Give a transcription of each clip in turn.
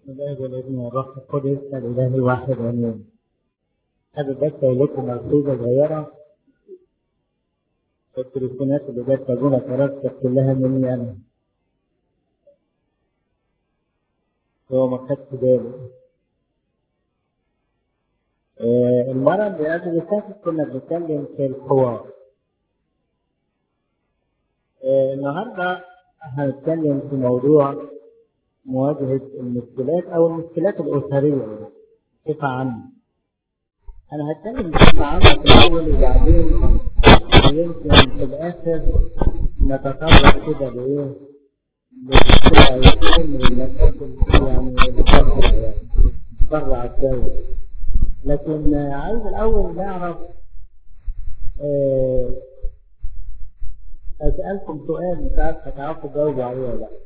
الآب والابن والروح القدس الإله الواحد آمين. هذا بس لكم ملحوظة صغيرة. التليفونات اللي جت تجونا كراسة كلها مني أنا. هو ما خدش باله. المرة اللي قبل اللي فاتت كنا بنتكلم في الحوار. النهارده هنتكلم في موضوع مواجهة المشكلات أو المشكلات الأسرية بصفة عامة. أنا هتكلم بصفة عامة في الأول وبعدين يمكن في الآخر نتطرق كده لإيه؟ للمشكلة يكون من المشاكل يعني بره الدولة. لكن عايز الأول نعرف أسألكم سؤال مش عارف هتعرفوا تجاوبوا عليه ولا لأ.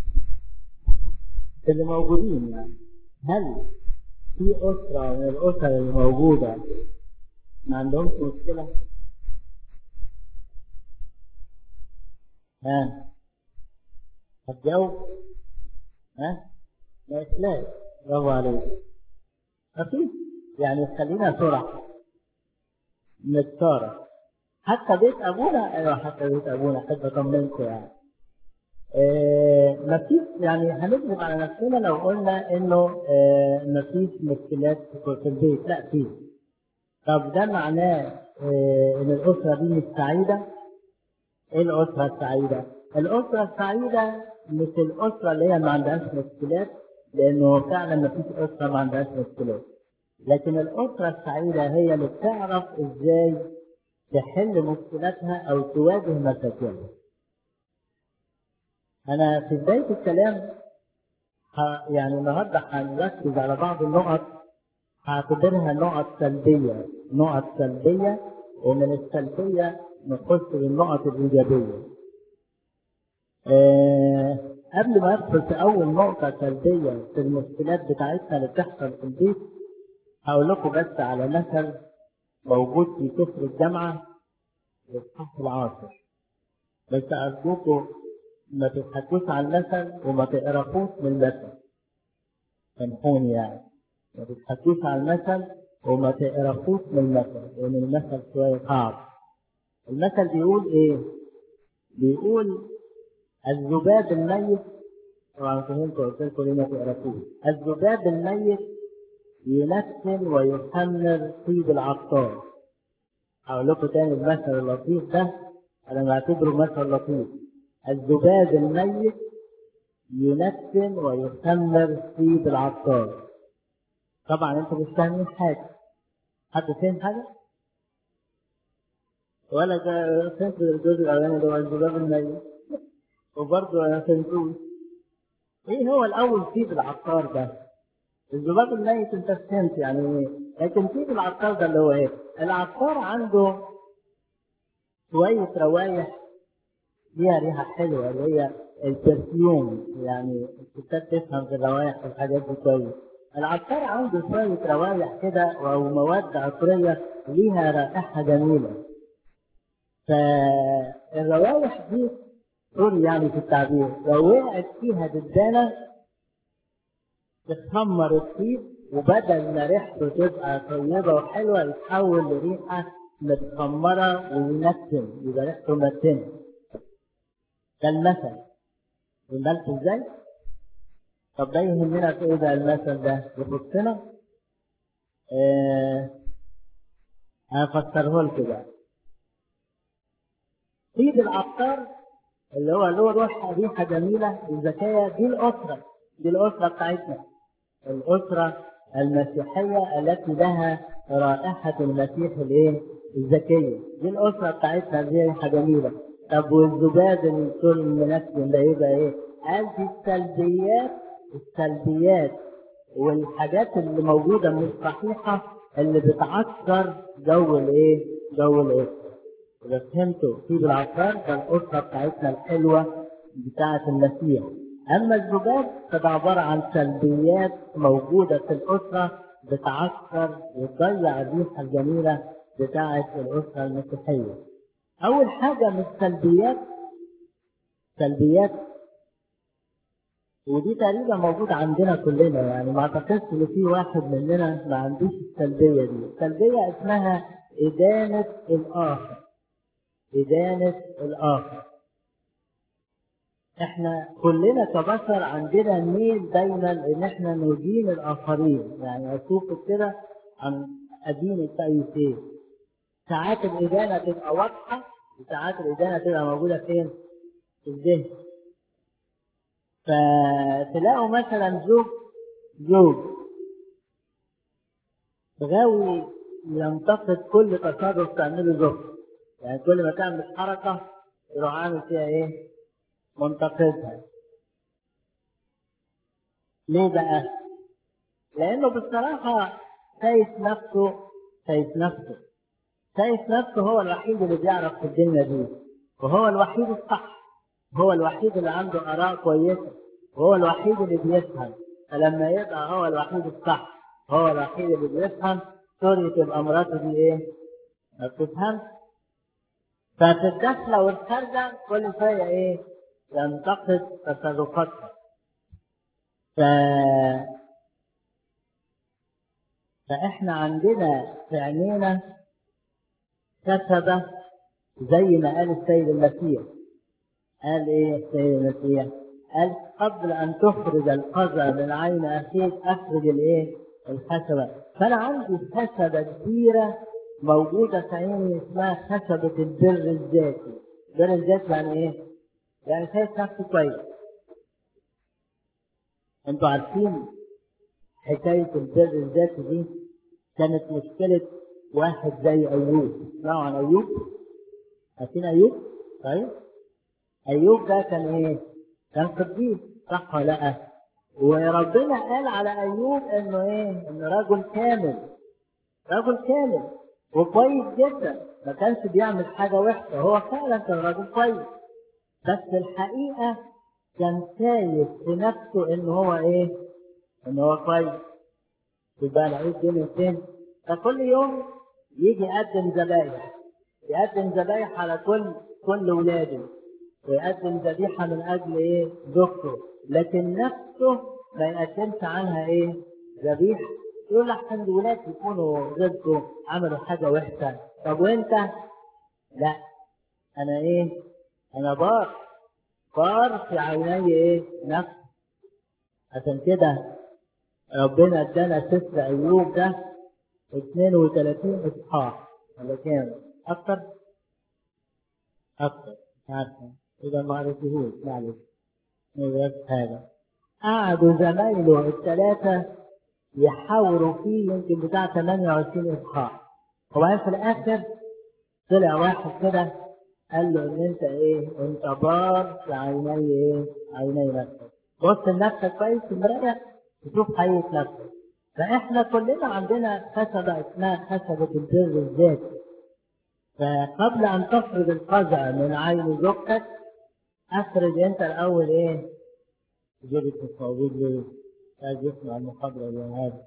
اللي موجودين يعني هل في أسرة من الأسر اللي موجودة ما عندهمش مشكلة؟ ها؟ هتجاوب؟ ها؟ لا إسلام. برافو عليك. أكيد يعني خلينا صراحة نتصارح. حتى بيت أبونا، أيوه حتى بيت أبونا أحب أطمنكم يعني. مفيش يعني هنكذب على نفسنا لو قلنا إنه مفيش مشكلات في البيت، لا فيه. طب ده معناه إن الأسرة دي مش سعيدة؟ إيه الأسرة السعيدة؟ الأسرة السعيدة مش الأسرة اللي هي ما عندهاش مشكلات، لأنه فعلا مفيش أسرة ما عندهاش مشكلات. لكن الأسرة السعيدة هي اللي بتعرف إزاي تحل مشكلاتها أو تواجه مشاكلها. أنا في بداية الكلام يعني النهارده هنركز على بعض النقط هعتبرها نقط سلبية، نقط سلبية، ومن السلبية نخش للنقط الإيجابية. قبل ما أدخل في أول نقطة سلبية في المشكلات بتاعتنا اللي بتحصل في البيت، هقول لكم بس على مثل موجود في سفر الجامعة للصف العاشر. بس أرجوكم ما تضحكوش على المثل وما تقرفوش من المثل. سامحوني يعني. ما تضحكوش على المثل وما تقرفوش من المثل، لأن المثل شوية صعب. المثل بيقول إيه؟ بيقول الذباب الميت، طبعا فهمت قلت لكم ليه ما تقرفوش. الذباب الميت ينسل ويخمر طيب العطار. هقول لكم تاني المثل اللطيف ده، أنا بعتبره مثل لطيف. الذباب الميت ينسل ويخمر طيب العطار. طبعا انتوا مش فاهمين حاجة. حد فاهم حاجة؟ ولا فهمت الجزء الأولاني اللي هو الذباب الميت، وبرضه أنا فهمتوش. إيه هو الأول طيب العطار ده؟ الذباب الميت أنت فهمت يعني إيه؟ لكن طيب العطار ده اللي هو إيه؟ العطار عنده شوية روايح ليها ريحة حلوة اللي هي البرفيوم، يعني الستات تفهم في الروايح والحاجات دي كويس. العطار عنده شوية روايح كده أو مواد عطرية ليها رائحة جميلة. فالروايح دي سوري يعني في التعبير، لو وقعت فيها دبانة تخمر الطيب، وبدل ما ريحته تبقى طيبة وحلوة يتحول لريحة متخمرة وينتن، يبقى ريحته متنة. ده المثل. الملك ازاي؟ طب ده يهمنا في ايه بقى المثل ده؟ يخصنا؟ هفسره لكم بقى. طيب العطار اللي هو له ريحة جميلة وذكية، دي الأسرة، دي الأسرة بتاعتنا. الأسرة المسيحية التي لها رائحة المسيح الايه؟ الذكية. دي الأسرة بتاعتنا، دي ريحة جميلة. طب والذباب الكل المنسم ده يبقى ايه؟ قال دي السلبيات، السلبيات والحاجات اللي موجودة مش صحيحة اللي بتعكر جو الايه؟ جو الأسرة. إذا فهمتوا في بالعطار ده الأسرة بتاعتنا الحلوة بتاعة المسيح. أما الزجاج فده عبارة عن سلبيات موجودة في الأسرة بتعكر وتضيع الريحة الجميلة بتاعة الأسرة المسيحية. أول حاجة من السلبيات، سلبيات ودي تقريبا موجودة عندنا كلنا، يعني ما اعتقدش ان في واحد مننا ما عندوش السلبية دي. السلبية اسمها إدانة الآخر. إدانة الآخر. احنا كلنا كبشر عندنا ميل دايما ان احنا ندين الآخرين، يعني اشوف كده عن أدين التأييسين. ساعات الإدانة تبقى واضحة وساعات الإدانة تبقى موجودة فين؟ في الذهن. فتلاقوا مثلا زوج غاوي ينتقد كل تصرف تعمله زوجته، يعني كل ما تعمل حركة يروح عامل فيها ايه؟ منتقدها. ليه بقى؟ لأنه بصراحة شايف نفسه هو الوحيد اللي بيعرف في الدنيا دي، وهو الوحيد الصح، هو الوحيد اللي عنده آراء كويسة، وهو الوحيد اللي بيفهم. فلما يبقى هو الوحيد الصح، هو الوحيد اللي بيفهم، سوري تبقى مراته دي ايه؟ ما بتفهمش. ففي الداخلة والخارجة كل شوية ايه؟ ينتقد تصرفاتها. فاحنا عندنا في عينينا كسبة، زي ما قال السيد المسيح. قال ايه السيد المسيح؟ قال قبل ان تخرج القذى من عين اخيك اخرج الايه؟ الخشبة. فانا عندي خشبة كبيرة موجودة في عيني اسمها خشبة البر الذاتي. البر الذاتي يعني ايه؟ يعني شايف نفسي كويس. انتوا عارفين حكاية البر الذاتي دي كانت مشكلة واحد زي أيوب. اسمعوا عن أيوب؟ عارفين أيوب؟ طيب أيوب ده كان إيه؟ كان قديس، صح ولا لأ؟ وربنا قال على أيوب إنه إيه؟ إنه رجل كامل. رجل كامل وكويس جدا، ما كانش بيعمل حاجة وحشة، هو فعلا كان رجل كويس. بس الحقيقة كان شايف في نفسه إنه هو إيه؟ إنه هو كويس. يبقى العيد دي فين؟ فكل يوم يجي يقدم ذبايح، يقدم ذبايح على كل ولاده، ويقدم ذبيحة من أجل إيه؟ زوجته، لكن نفسه ما يقدمش عنها إيه؟ ذبيحة. يقول أحسن الولاد يكونوا ضده عملوا حاجة وحشة. طب وأنت؟ لا، أنا إيه؟ أنا بار في عيني إيه؟ نفس. عشان كده ربنا ادانا سفر أيوب ده 32 إصحاح ولا كام؟ أكتر؟ مش عارفة. إذا ما قريتهوش معلش. بس هذا قعدوا زمايله الثلاثة يحاوروا فيه يمكن بتاع 28 إصحاح. وبعدين في الآخر طلع واحد كده قال له إن أنت إيه؟ أنت بار في عيني إيه؟ عيني نفسك. بص لنفسك كويس في المراية تشوف حقيقة نفسك. فإحنا كلنا عندنا خشبة اسمها خشبة البر الذاتي. فقبل أن تخرج القذى من عين زوجتك أخرج أنت الأول إيه؟ جبت الصوابيد ليه؟ عايز يسمع المحاضرة اللي هذا.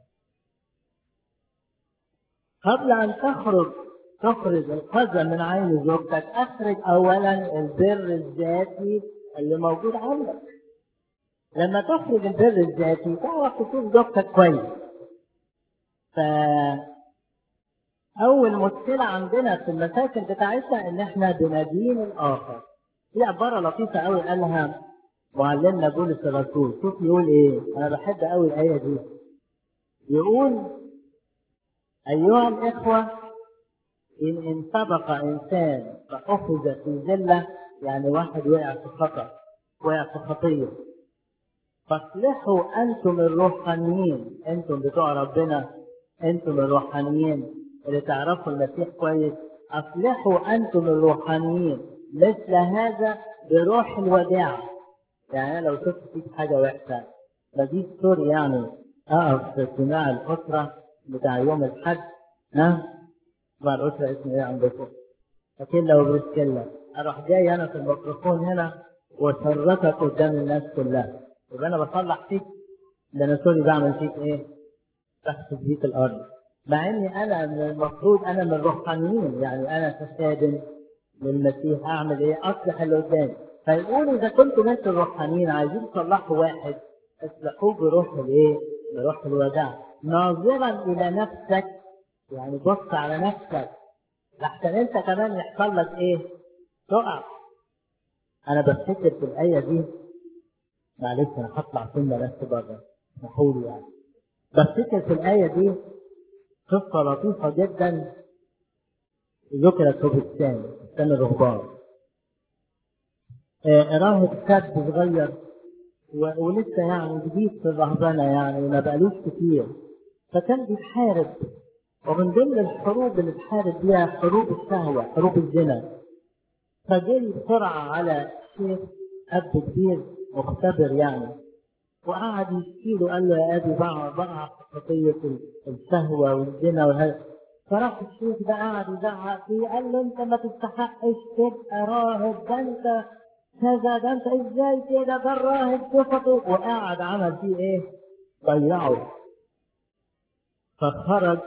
قبل أن تخرج القذى من عين زوجتك أخرج أولا البر الذاتي اللي موجود عندك. لما تخرج البر الذاتي تعرف تشوف زوجتك كويس. أول مشكلة عندنا في المشاكل بتاعتنا إن إحنا بندين الآخر. في عبارة لطيفة أوي قالها معلمنا بولس الرسول. شوف يقول إيه؟ أنا بحب أوي الآية دي. يقول: أيها الإخوة، إن سبق إنسان فأخذ في ذلة، يعني واحد وقع في خطأ، وقع في خطية، فاصلحوا أنتم الروحانيين، أنتم بتوع ربنا، أنتم الروحانيين اللي تعرفوا المسيح كويس، أصلحوا أنتم الروحانيين مثل هذا بروح الوداع. يعني أنا لو شفت فيك حاجة وحشة بديك سوري، يعني أقف في اجتماع الأسرة بتاع يوم الحد، مع الأسرة اسمه إيه عندكم؟ لكن لو برسكيلا أروح جاي أنا في الميكروفون هنا وشرطك قدام الناس كلها، يبقى أنا بصلح فيك. ده أنا سوري بعمل فيك إيه؟ تحت بيك الأرض. مع إني أنا المفروض أنا من الروحانيين، يعني أنا كخادم للمسيح أعمل إيه؟ أصلح اللي قدامي. فيقولوا إذا كنتوا ناس الروحانيين عايزين تصلحوا واحد اصلحوه بروح الايه؟ بروح الوداع، ناظرا الى نفسك، يعني بص على نفسك لحسن انت كمان يحصل لك ايه؟ تقع. انا بفتكر في الايه دي، معلش انا هطلع سنه بس بره اسمحوا لي يعني. بفتكر في الايه دي قصه لطيفه جدا ذكرت في بستان الرهبان. راهب شاب صغير ولسه يعني جديد في الرهبنه، يعني ما بقالوش كتير، فكان بيحارب، ومن ضمن الحروب اللي بيحارب بيها حروب الشهوه، حروب الزنا. فجري بسرعه على شيخ اب كبير مختبر يعني، وقعد يشكي له، قال له يا ابي بقع في خطيه الشهوه والزنا وهذا. فراح الشيخ ده قعد يزعق فيه، قال له انت ما تستحقش تبقى راهب، ده انت كذا، ده انت ازاي كده، ده الراهب صفته، وقعد عمل فيه ايه؟ ضيعه. فخرج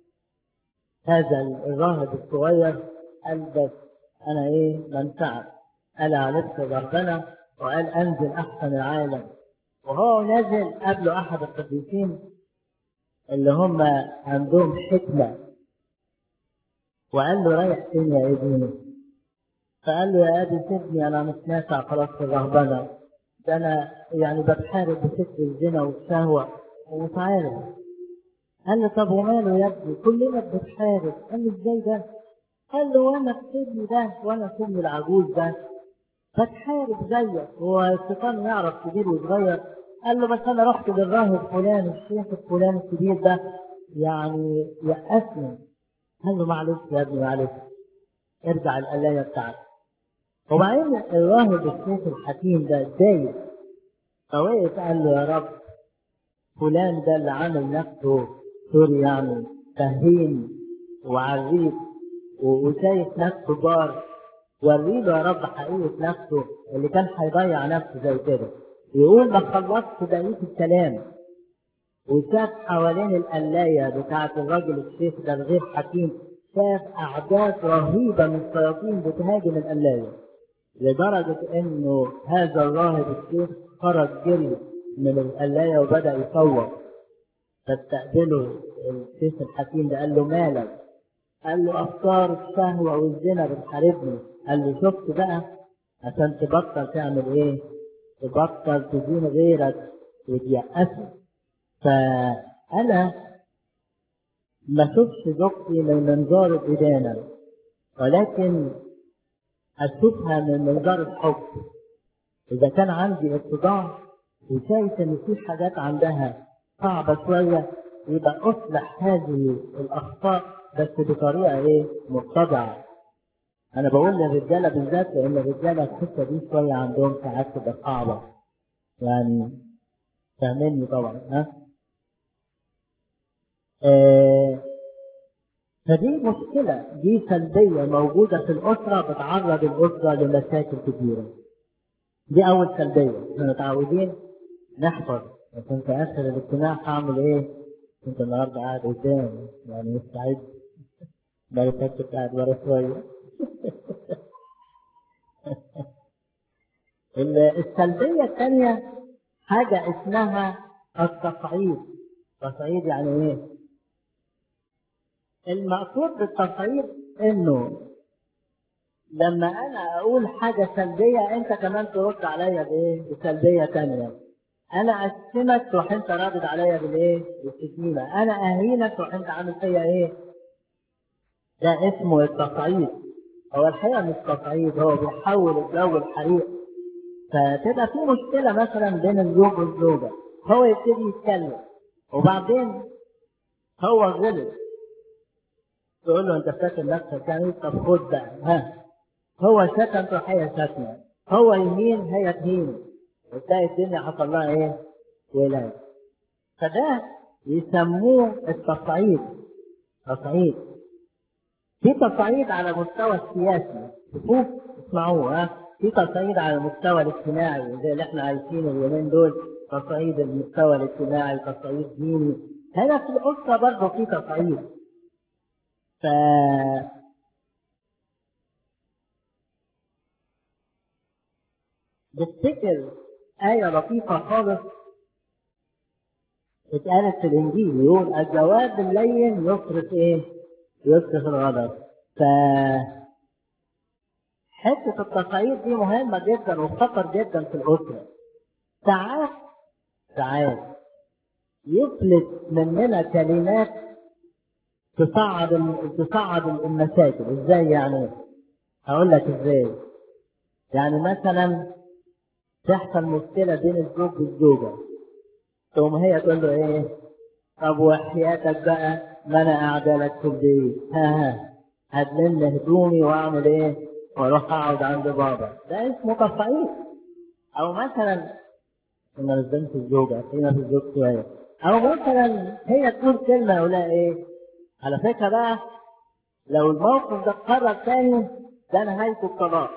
هذا الراهب الصغير، قال بس انا ايه منفعت، قال عليك ربنا، وقال انزل احسن العالم. وهو نازل قابله احد القديسين اللي هم عندهم حكمه، وقال له رايح فين يا ابني؟ فقال له يا ابي سيبني، انا مش نافع خلاص في الرهبنه، ده انا يعني بتحارب بفكر الزنا والشهوه ومش عارف. قال له طب وماله يا ابني، كلنا بنتحارب. قال له ازاي ده؟ قال له وانا في سني ده، وانا في سن العجوز ده بتحارب زيك، هو الشيطان يعرف كبير وصغير؟ قال له بس انا رحت للراهب فلان، الشيخ الفلاني الكبير ده يعني يأسني. قال له معلش يا ابني معلش، ارجع القلايه بتاعتك. وبعدين الراهب الشيخ الحكيم ده اتضايق، فوقف قال له يا رب، فلان ده اللي عامل نفسه سوري يعني فهيم وعريف وشايف نفسه بار، وريله يا رب حقيقة نفسه اللي كان هيضيع نفسه زي كده. يقول ما خلصت بقية الكلام وشاف حوالين القلاية بتاعة الراجل الشيخ ده الغير حكيم، شاف أعداد رهيبة من الشياطين بتهاجم القلاية، لدرجة إنه هذا الراهب الشيخ خرج جري من القلاية وبدأ يصوت. فاستقبله الشيخ الحكيم ده، قال له مالك؟ قال له أفكار الشهوة والزنا بتحاربني. قال له شفت بقى، عشان تبطل تعمل إيه؟ تبطل تدين غيرك وتيأسه. فأنا ما أشوفش زوجتي من منظار الإدانة، ولكن أشوفها من منظار الحب. إذا كان عندي اتضاع وشايف إن في حاجات عندها صعبة شوية، يبقى أصلح هذه الأخطاء بس بطريقة إيه؟ متضعة. أنا بقول للرجالة بالذات، لأن الرجالة الحتة دي شوية عندهم ساعات تبقى صعبة، يعني فاهميني طبعا ها؟ فدي مشكلة، دي سلبية موجودة في الأسرة بتعرض الأسرة لمشاكل كثيرة. دي أول سلبية، احنا متعودين نحفظ، لكن في آخر الاجتماع هعمل إيه؟ كنت النهاردة قاعد قدام يعني مستعد، بقى كنت قاعد ورا شوية. السلبية الثانية حاجة اسمها التصعيد. تصعيد يعني إيه؟ المقصود بالتصعيد إنه لما أنا أقول حاجة سلبية أنت كمان ترد عليا بإيه؟ بسلبية ثانية. أنا أشتمك تروح أنت رادد عليا بالإيه؟ بالشتيمة. أنا أهينك تروح أنت عامل فيا إيه؟ ده اسمه التصعيد. هو الحقيقة مش تصعيد، هو بيحول الجو الحريق. فتبقى في مشكلة مثلا بين الزوج والزوجة، هو يبتدي يتكلم وبعدين هو غلط، تقول له أنت فاكر نفسك يعني، طب خد بقى ها. هو شتم تروح هي شتمة، هو يمين هي تهين، وتلاقي الدنيا حصل لها إيه؟ ولاية. فده يسموه التصعيد. تصعيد. في تصعيد على مستوى السياسي، شوفوه اسمعوه ها. في تصعيد على المستوى الاجتماعي زي اللي احنا عايشينه اليومين دول، تصعيد المستوى الاجتماعي، تصعيد ديني. هنا في الأسرة برضه في تصعيد. ف بفتكر آية لطيفة خالص اتقالت في الانجيل، يقول الجواب اللين يصرف ايه؟ يصرف الغضب. ف حته التصعيد دي مهمه جدا وخطر جدا في الاسره. ساعات يفلت مننا كلمات تصعد المشاكل. ازاي يعني؟ هقول لك ازاي. يعني مثلا تحصل مشكله بين الزوج والزوجه، تقوم هي تقول له ايه؟ طب وحياتك بقى ما انا قاعده لك في البيت، هتلم هدومي واعمل ايه؟ واروح اقعد عند بابا. ده اسمه تصعيد. او مثلا كنا نزلت الزوجه فينا في الزوج شويه، او مثلا هي تقول كلمه يقول لها ايه؟ على فكره بقى لو الموقف ده اتكرر تاني ده نهايته الطلاق.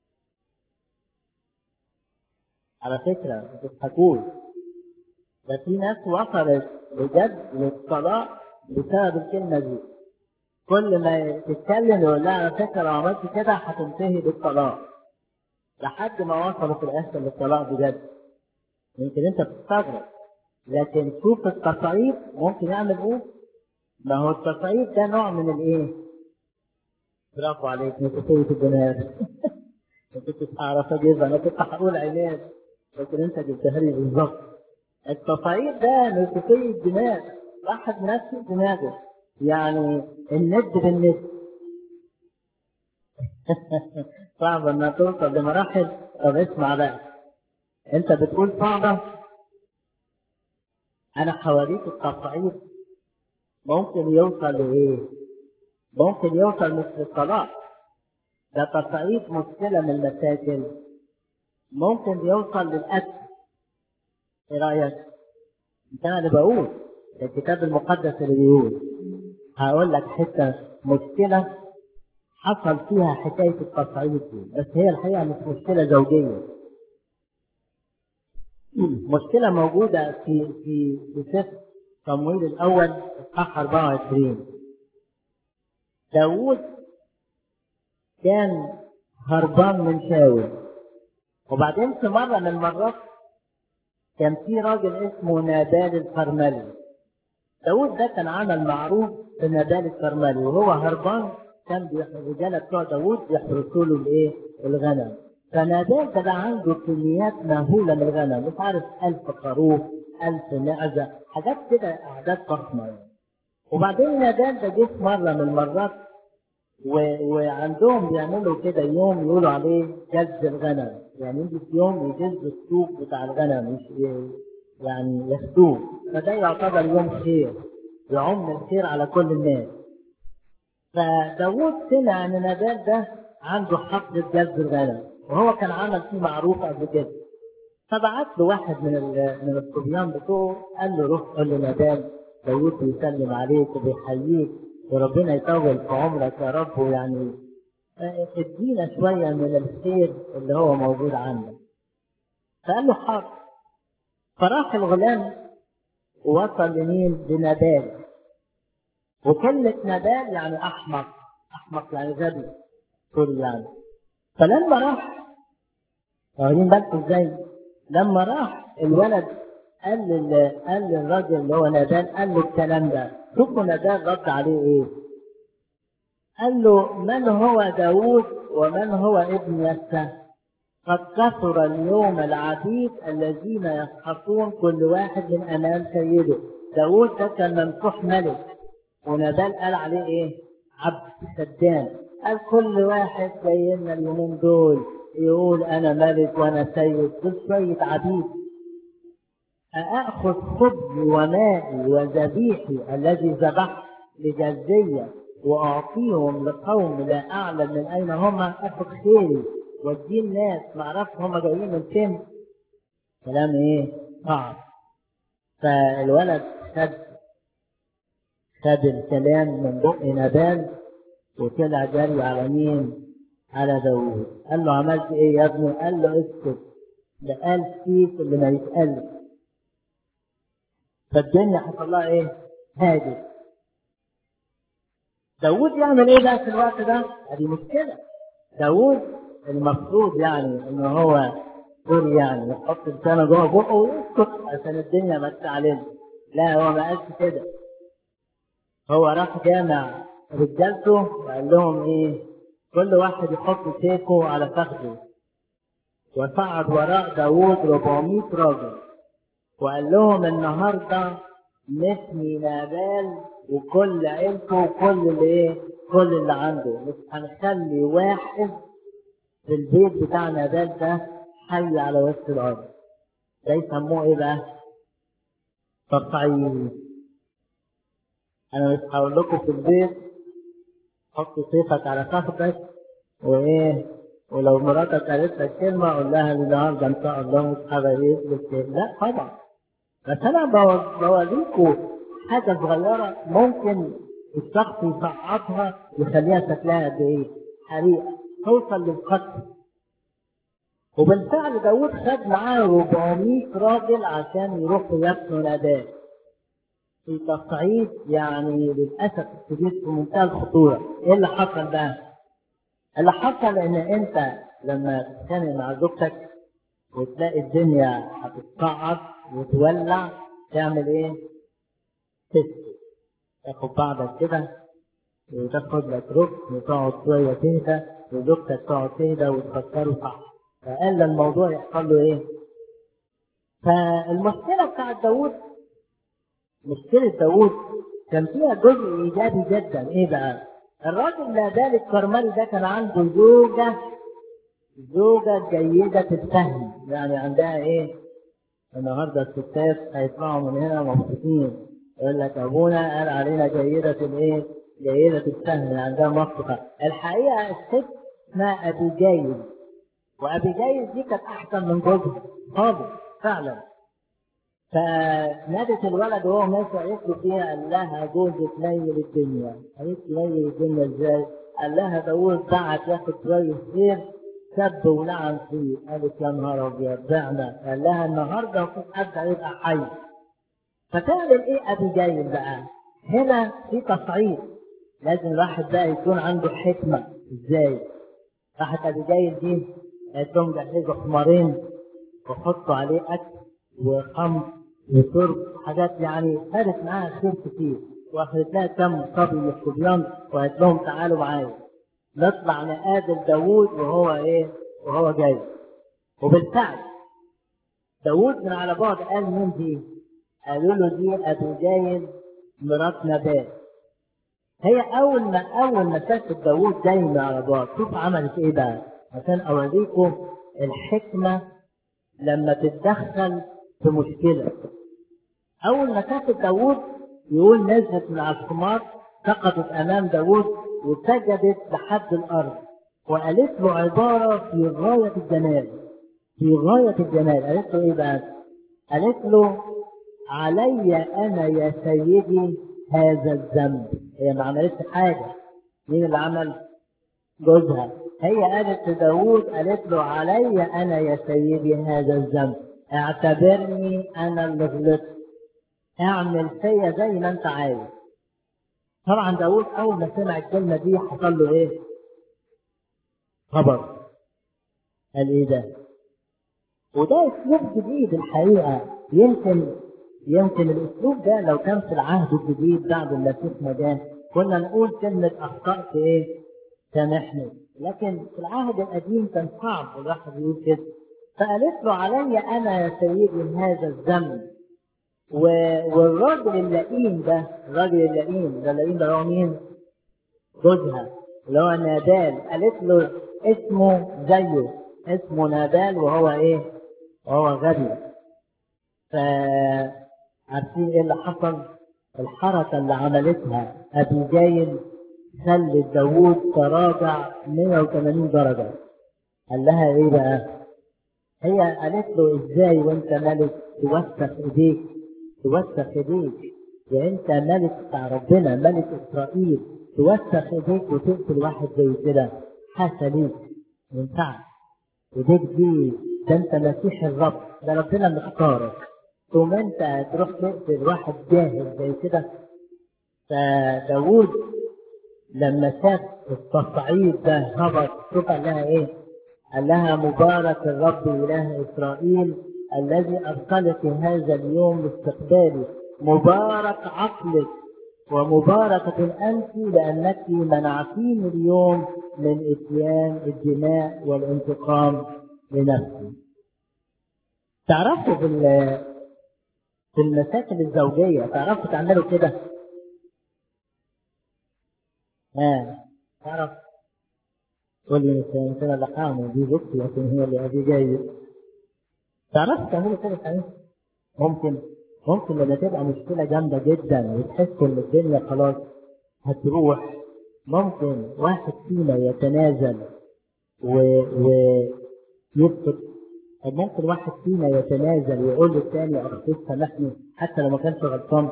على فكره ما تضحكوش، ده في ناس وصلت بجد للطلاق بسبب الكلمه دي. كل ما تتكلم يقول لها على فكره لو عملت كده هتنتهي بالطلاق، لحد ما وصلوا في الاخر للطلاق بجد. يمكن انت بتستغرب، لكن شوف التصعيد ممكن يعمل ايه. ما هو التصعيد ده نوع من الايه؟ برافو عليك، نتيجة الدماغ. ما كنتش اعرف اجيبها، انا كنت هقول عناد لكن انت جبتها لي بالظبط. التصعيد ده نتيجة الدماغ، واحد نفس دماغه، يعني الند بالند. صعب انها توصل لمراحل. طب اسمع بقى، انت بتقول صعبة، انا حواليك التصعيد ممكن يوصل لايه؟ ممكن يوصل مش للطلاق، ده تصعيد مشكلة من المشاكل، ممكن يوصل للقتل. ايه رأيك؟ مش انا اللي بقول، الكتاب المقدس اللي بيقول. هقول لك حتة مشكلة حصل فيها حكاية التصعيد دي، بس هي الحقيقة مش مشكلة زوجية. مشكلة موجودة في سفر صموئيل الأول إصحاح 24. داوود كان هربان من شاول، وبعدين في مرة من المرات كان في راجل اسمه نابال الكرملي. داوود ده كان عمل معروف بنابال الكرملي، وهو هربان كان الرجالة بتوع داوود يحرسوا له الايه؟ الغنم. فنابال ده بقى عنده كميات مهولة من الغنم، مش عارف 1000 خروف، 1000 معزة، حاجات كده أعداد ضخمة يعني. وبعدين نابال ده جه في مرة من المرات وعندهم بيعملوا كده يوم يقولوا عليه جز الغنم، يعني يجي في يوم يجز السوق بتاع الغنم، مش يعني ياخدوه. فده يعتبر يوم خير، يعم الخير على كل الناس. فداوود سمع ان نابال ده عنده حفظ جز الغنم، وهو كان عمل فيه معروف قبل كده. فبعت له واحد من الصبيان بتوعه، قال له روح قول لنابال داوود بيسلم عليك وبيحييك، وربنا يطول في عمرك يا رب، ويعني ادينا شويه من الخير اللي هو موجود عندك. فقال له حاضر. فراح الغلام ووصل لمين؟ لنابال. وكلمة نابال يعني أحمق، أحمق يعني غبي، سوري يعني. فلما راح، واخدين بالكم ازاي؟ لما راح الولد قال للراجل اللي هو نابال، قال له الكلام ده. شوفوا نابال رد عليه ايه؟ قال له من هو داوود ومن هو ابن يسى؟ قد كثر اليوم العبيد الذين يسحقون كل واحد من امام سيده. داوود ده كان ممسوح ملك، ونبال قال عليه ايه؟ عبد خدام. قال كل واحد جاي لنا اليومين دول يقول انا ملك وانا سيد، دول شويه عبيد. أأخذ خبزي ومائي وذبيحي الذي ذبحت لجزية وأعطيهم لقوم لا أعلم من أين هم؟ أخذ خيري وأدي الناس ما أعرفش هم جايين من فين؟ كلام إيه؟ صعب. فالولد خد الكلام من بق نبال وطلع جري على مين؟ على داوود. قال له عملت إيه يا ابني؟ قال له اسكت، ده قال فيك اللي ما يتقالش. فالدنيا حصل لها ايه؟ هادي. داوود يعمل ايه بقى في الوقت ده؟ هذه مشكلة. داوود المفروض يعني ان هو سوري يعني يحط لسانه جوه بقه ويسكت عشان الدنيا ما تتعلمش. لا هو ما قالش كده. هو راح جامع رجالته وقال لهم ايه؟ كل واحد يحط سيفه على فخذه، وصعد وراء داوود 400 راجل، وقال لهم النهارده نحمي نابال وكل عيلته وكل اللي ايه؟ كل اللي عنده، مش هنخلي واحد في البيت بتاع نابال ده حي على وسط الارض. ده يسموه ايه بقى؟ تصعيد. انا مش هقول لكم في البيت حط سيفك على فخذك وايه، ولو مراتك قالت لك كلمه قول لها النهارده ان شاء الله مش هغير لك. لا طبعا. بس انا بوريكم حاجه صغيره ممكن الشخص يصعدها يخليها شكلها قد ايه؟ حريقه توصل للقتل. وبالفعل داوود خد معاه 400 راجل عشان يروحوا يقتلوا نابال في تصعيد، يعني للاسف الشديد في منتهى الخطوره. ايه اللي حصل بقى؟ اللي حصل ان انت لما تتخانق مع زوجتك وتلاقي الدنيا هتتصعد وتولع تعمل ايه؟ تسكت، تاخد بعضك كده وتاخد لك ركن وتقعد شويه تهدى وزوجتك تقعد تهدى وتفكروا صح، فقال الموضوع يحصل له ايه؟ فالمشكله بتاعت داوود، مشكله داوود كان فيها جزء ايجابي جدا. ايه بقى؟ الراجل نابال الكرملي ده كان عنده زوجة جيدة الفهم، يعني عندها ايه؟ النهارده الستات هيطلعوا من هنا مبسوطين، يقول لك ابونا قال علينا جيدة الايه؟ جيدة الفهم، عندها مصلحة. الحقيقة الست اسمها ابيجايل، وابيجايل دي كانت احسن من جوزها خالص فعلا. فنادت الولد وهو ماشي قالت له فيها، قال لها جوزك نيل الدنيا. قالت له نيل الدنيا ازاي؟ قال لها داوود بعت ياخد شويه خير سب ولعن فيه. قالت يا نهار ابيض بعنا. قال لها النهارده مفيش حد هيبقى حي. فتعمل ايه ابيجايل بقى؟ هنا في تصعيد، لازم الواحد بقى يكون عنده حكمه. ازاي؟ راحت ابيجايل دي قالت لهم جهزوا حمارين وحطوا عليه اكل وخمر وشرب حاجات، يعني خدت معاها خير كتير، واخدت لها كم صبي صبيان وقالت لهم تعالوا معايا نطلع نقابل داوود وهو ايه؟ وهو جاي. وبالفعل داوود من على بعد قال مين دي؟ قالوا له دي ابيجايل مرات نابال. هي اول ما شافت داوود جاي من على بعد، شوف عملت ايه بقى عشان اوريكم الحكمه لما تتدخل في مشكله. أول ما شافت داوود يقول نزلت من على الحمار، سقطت أمام داوود وسجدت لحد الأرض، وقالت له عبارة في غاية الجمال، في غاية الجمال. قالت له إيه بقى؟ قالت له علي أنا يا سيدي هذا الذنب. هي ما عملتش حاجة، مين اللي عمل؟ جوزها. هي قالت لداوود، قالت له علي أنا يا سيدي هذا الذنب، اعتبرني أنا اللي غلطت، اعمل فيا زي ما انت عايز. طبعا داوود اول ما سمع الكلمه دي حصل له ايه؟ خبر. قال ايه ده؟ وده اسلوب جديد الحقيقه. يمكن الاسلوب ده لو كان في العهد الجديد بعد المسيح ما جه كنا نقول كلمه اخطات ايه؟ سامحني. لكن في العهد القديم كان صعب الواحد يقول كده. فقالت له علي انا يا سيدي هذا الذنب. والراجل اللئيم ده، الراجل اللئيم ده هو مين؟ جوزها اللي هو نابال. قالت له اسمه زيه، اسمه نابال وهو ايه؟ وهو غبي. فعارفين ايه اللي حصل؟ الحركة اللي عملتها ابيجايل خلت داوود تراجع 180 درجة. قال لها ايه بقى؟ هي قالت له ازاي وانت ملك توسخ ايديك؟ توسخ ايديك وانت ملك بتاع ربنا، ملك اسرائيل، توسخ ايديك وتقتل واحد زي كده؟ حاشا ليك، ما ينفعش. ايديك دي ده انت مسيح الرب، ده ربنا اللي اختارك، ثم انت تروح تقتل واحد جاهل زي كده؟ فداوود لما شاف التصعيد ده هبط، شوف قال لها ايه؟ قال لها مبارك الرب اله اسرائيل الذي ارسل في هذا اليوم لاستقبالي، مبارك عقلك ومباركة أنت لأنك منعتيني اليوم من إتيان الدماء والانتقام لنفسي. تعرفوا في المشاكل الزوجية تعرفوا تعملوا كده؟ تعرف تقول لي انت اللي حامل دي زوجتي لكن هي اللي ابي جاي. تعرفوا تعملوا كده صحيح؟ ممكن لما تبقى مشكلة جامدة جدا وتحسوا ان الدنيا خلاص هتروح، ممكن واحد فينا يتنازل ويسكت. ممكن واحد فينا يتنازل ويقول للثاني اخوك سامحني حتى لو ما كانش غلطان.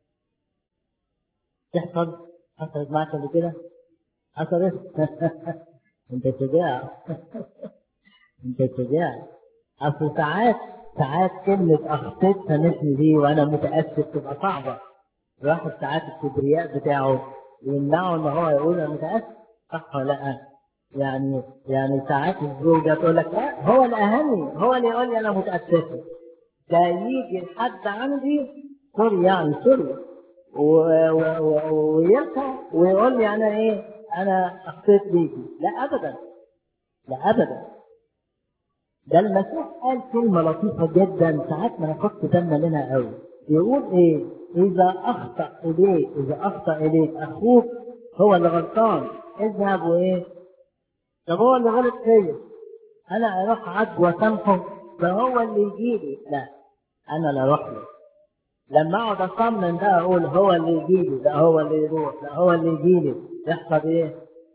حصلت معك قبل كده؟ حصلت؟ انت شجاع. انت شجاع. اصل ساعات كلمة اخطيت سامحني دي وانا متأسف تبقى صعبة. الواحد ساعات الكبرياء بتاعه يمنعه ان هو يقول انا متأسف، صح ولا لا؟ يعني ساعات الزوجة تقول لك لا هو الاهم هو اللي يقول لي انا متأسفة. ده يجي لحد عندي سوري ويرفع ويقول لي انا انا اخطيت ليكي. لا ابدا، لا ابدا. ده المسيح قال كلمة لطيفة جدا ساعات ما ناخدش بالنا منها قوي. يقول إذا أخطأ إليك أخوك هو اللي غلطان اذهب طب هو اللي غلط فيا أنا أروح عد وأسامحه؟ ده هو اللي يجيلي. لا، أنا اللي أروح له. لما أقعد أصمم ده أقول هو اللي يجيلي، لا هو اللي يروح، لا هو اللي يجيلي، يحصل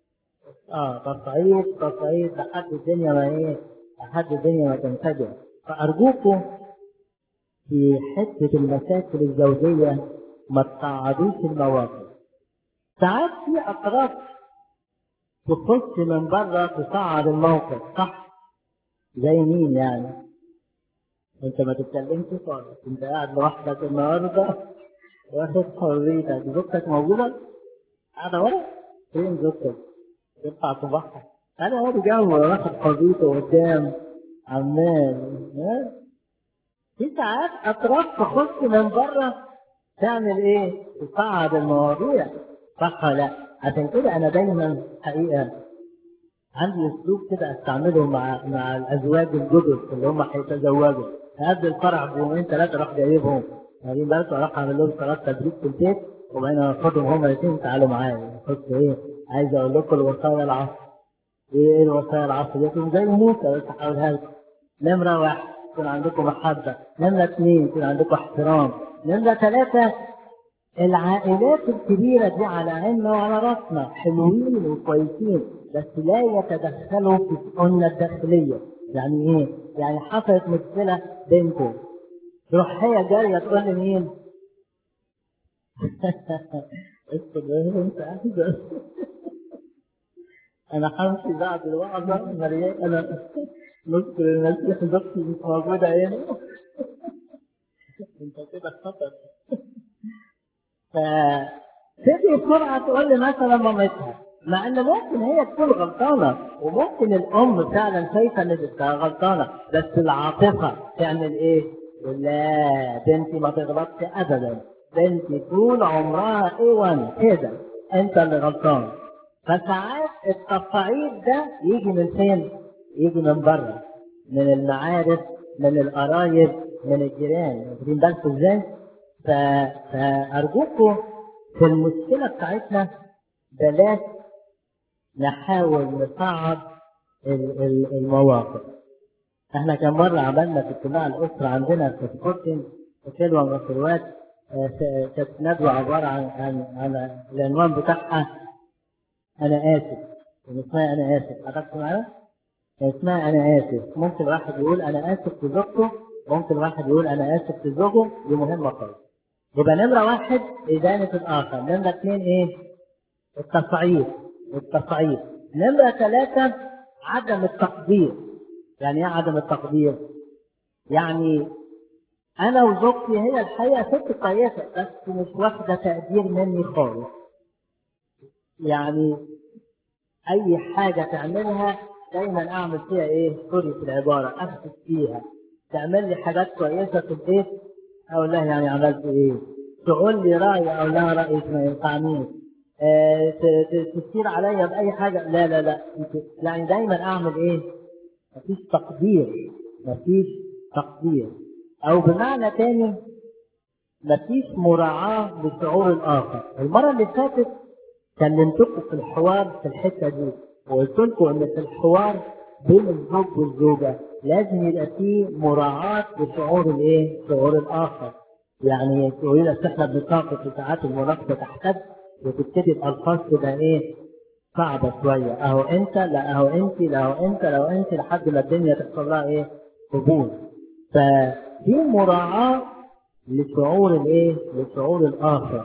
تصعيد لحد الدنيا ما تنفجر. فأرجوكم في حتة المشاكل الزوجية ما تصعدوش المواقف. ساعات في أطراف تخش من بره تصعد الموقف، صح؟ زي مين يعني؟ أنت ما تتكلمش خالص، أنت قاعد لوحدك النهارده واخد حريتك، زوجتك موجودة؟ قاعدة ورا؟ فين زوجتك؟ تنفع تضحك؟ أنا هو جنبه واخد حريته قدام عمال. في ساعات أطراف تخش من بره تعمل تصعد المواضيع، صح ولا لا؟ عشان كده أنا دايما حقيقة عندي أسلوب كده أستعمله مع الأزواج الجدد اللي هم هيتزوجوا. قبل الفرح بيومين ثلاثة أروح جايبهم يعني بس أروح أعمل لهم صلاة تدريب في البيت وبعدين آخدهم هم الاثنين تعالوا معايا. عايز أقول لكم الوصايا العصر. إيه الوصايا العصر دي؟ زي موسى بس هقولها لكم. نمرة 1 يكون عندكم محبة. نمرة 2 يكون عندكم احترام. نمرة 3 العائلات الكبيرة دي على عيننا وعلى راسنا حلوين وكويسين بس لا يتدخلوا في شؤوننا الداخلية. يعني ايه؟ يعني حصلت مشكلة بينكم تروح هي جاية تقول لي مين؟ أنا همشي بعد الوعظة مريم أنا نذكر المسيح زوجتي مش موجودة هنا. أنت كده خطر. فتبقي بسرعة تقول لي مثلا مامتها مع ان ممكن هي تكون غلطانة وممكن الام فعلا شايفة ان بنتها غلطانة بس العاطفة تعمل لا بنتي ما تغلطش ابدا، بنتي طول عمرها A1 كده، انت اللي غلطان. فساعات التصعيد ده يجي من فين؟ يجي من بره، من المعارف، من القرايب، من الجيران. واخدين بالكم ازاي؟ فأرجوكم في المشكلة بتاعتنا بلاش نحاول نصعد المواقف. احنا كم مرة عملنا في اجتماع الأسرة عندنا في سبورتنج في كلمة من الخلوات كانت ندوة عبارة عن العنوان بتاعها أنا آسف. اسمها أنا آسف، حضرتك معايا؟ اسمها أنا آسف. ممكن واحد يقول أنا آسف في زوجته، ممكن واحد يقول أنا آسف في زوجه، دي مهمة خالص. يبقى نمرة 1 إدانة الآخر. نمرة 2 التصعيد. نمرة 3 عدم التقدير. يعني ايه عدم التقدير؟ يعني أنا وزوجتي هي الحقيقة ست كويسة بس مش واخدة تقدير مني خالص. يعني أي حاجة تعملها دايما أعمل فيها سوري في العبارة، أخذ فيها. تعمل لي حاجات كويسة في البيت أقول لها يعني عملت تقول لي رأي أو لا رأيك ما ينفعنيش، تشير عليا بأي حاجة، لا لا لا، يعني دايما أعمل إيه؟ مفيش تقدير، مفيش تقدير، أو بمعنى تاني مفيش مراعاة لشعور الآخر. المرة اللي فاتت كلمتكم في الحوار في الحتة دي، وقلت لكم إن في الحوار بين الزوج والزوجة لازم يبقى فيه مراعاة لشعور الإيه؟ شعور الآخر. يعني يقول لك إحنا بنتناقش في ساعات المناقشة تحتاج وتبتدي بألفاظ كده إيه؟ صعبة شوية، أهو أنت، لا أهو أنت، لا أهو أنت، لو أنت، لحد ما الدنيا تحصل لها إيه؟ قبول. فدي مراعاة لشعور الإيه؟ لشعور الآخر.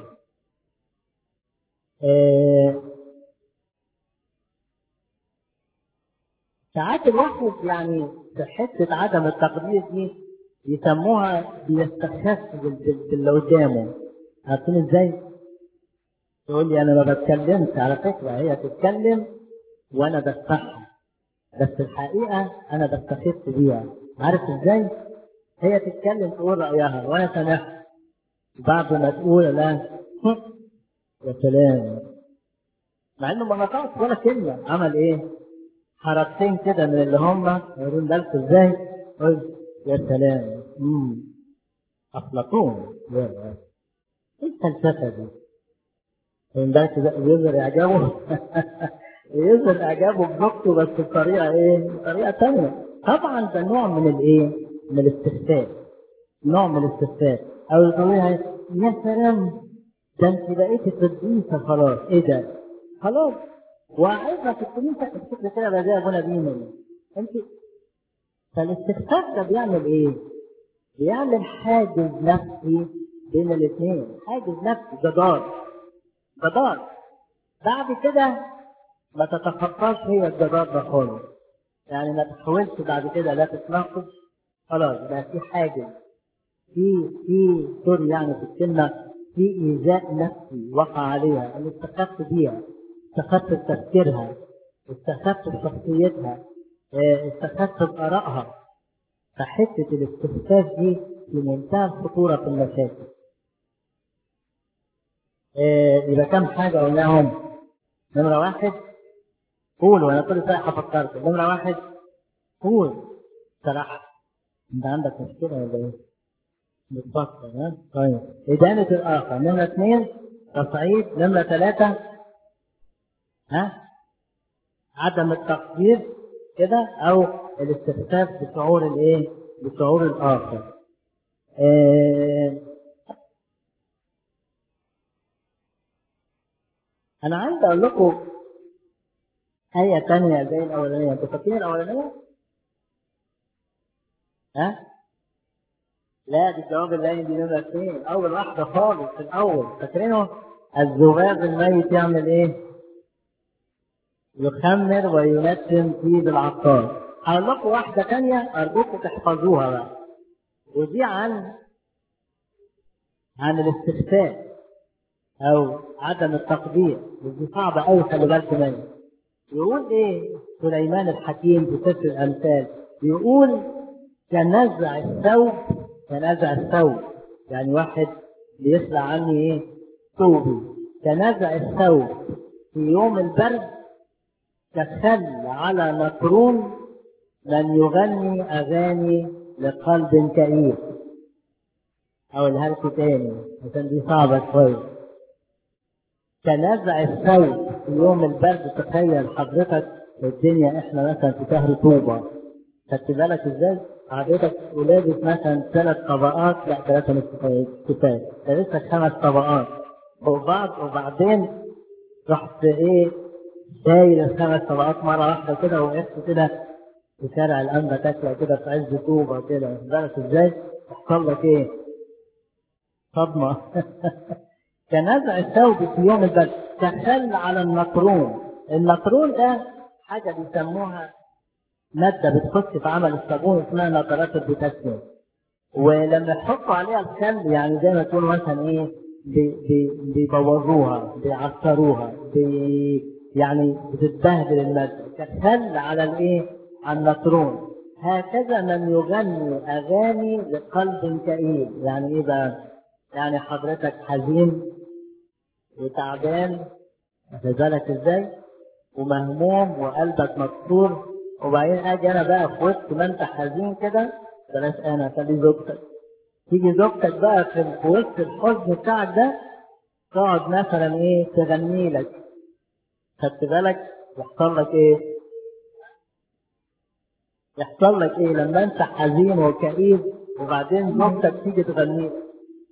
ساعات الواحد يعني في حتة عدم التقدير دي يسموها بيستخف باللي قدامه. عارفين ازاي؟ يقول لي انا ما بتكلمش، على فكرة هي تتكلم وانا بسمعها، بس الحقيقة انا بستخف بيها. عارف ازاي؟ هي تتكلم تقول رأيها وانا سامعها، بعد ما تقول لا يا سلام، مع انه ما نطقش ولا كلمة، عمل ايه؟ حركتين كده من اللي هم يقولون بالكم ازاي؟ قلت يا سلام، افلاطون، ايه الفلسفه دي؟ من بالك يظهر اعجابه يظهر اعجابه بنقطه، بس بطريقه ايه؟ بطريقه ثانيه. طبعا ده نوع من الايه؟ من الاستخفاف، نوع من الاستخفاف، او يقولها يا سلام، ده انت بقيتي قديسه خلاص، ايه ده؟ خلاص، وعايزه في الكنيسه تفتكر كده بقى زي ابونا بينا انت. فالاستخفاف ده بيعمل ايه؟ بيعمل حاجز نفسي بين الاثنين، حاجز نفسي، جدار. بعد كده ما تتخطاش هي الجدار ده خالص، يعني ما تحاولش بعد كده لا تتناقش، خلاص بقى في حاجز، في سوري يعني في الكلمة، في إيذاء نفسي وقع عليها، أنا استخفت بيها، استخفت بتفكيرها، استخفت بشخصيتها، استخفت بآرائها. فحتة الاستخفاف دي في منتهى الخطورة في المشاكل. يبقى كم حاجة قلناهم؟ نمرة واحد، قول، وأنا كل شوية هفكرك. نمرة واحد، قول صراحة، أنت عندك مشكلة ولا إيه؟ بتفكر، ها؟ طيب، إدانة الآخر. نمرة اثنين، تصعيد. نمرة ثلاثة، ها؟ عدم التقدير كده، أو الاستخفاف بشعور الإيه؟ بشعور الآخر. أنا عايز أقول لكم آية تانية زي الأولانية. أنتوا فاكرين الأولانية؟ ها؟ لا، دي الجواب اللين، دي نمرة اثنين، أول واحدة خالص في الأول، فاكرينه؟ الذباب الميت يعمل إيه؟ يخمر وينتن فيه بالعطار. هقول لكم واحدة تانية أرجوكم تحفظوها بقى، ودي عن الاستخفاف أو عدم التقدير، ودي صعبة أوي، خلي بالكم منها. يقول إيه سليمان الحكيم في سفر الأمثال؟ يقول كنزع الثوب، كنزع الثوب، يعني واحد بيسرع عني ايه؟ ثوبي. كنزع الثوب في يوم البرد، كخل على نطرون من يغني اغاني لقلب كئيب. اقولها لكم تاني عشان دي صعبه شويه. كنزع الثوب في يوم البرد، تخيل حضرتك الدنيا، احنا مثلا في شهر طوبه، خدت بالك ازاي؟ حضرتك ولادة مثلا 3 طبقات، لا 3 مش كفايه، ده لسه 5 طبقات وبعدين رحت ايه؟ شايل ال5 طبقات مره واحده كده، وقفت كده في شارع الانبا تاكله كده في عز طوبه كده، خدت بالك ازاي؟ يحصل لك ايه؟ صدمه كنزع الثوب في يوم البرد، كخل على النطرون. النطرون ده حاجه بيسموها مادة بتخش في عمل الصابون اسمها نترات البوتاسيوم، ولما يحطوا عليها الخل يعني زي ما تقولوا مثلا ايه، بيبوظوها، بيعصروها، يعني بتتبهدل المادة، كخل على الايه؟ على النطرون. هكذا من يغني اغاني لقلب كئيب. يعني ايه بقى؟ يعني حضرتك حزين وتعبان، واخد بالك ازاي؟ ومهموم وقلبك مكسور، وبعدين اجي انا بقى في وسط ما انت حزين كده، بلاش انا، خلي زوجتك. تيجي زوجتك بقى في وسط الحزن بتاعك ده، تقعد مثلا ايه تغني لك، خدت بالك؟ يحصل لك ايه؟ يحصل لك ايه لما انت حزين وكئيب وبعدين زوجتك تيجي تغني لك؟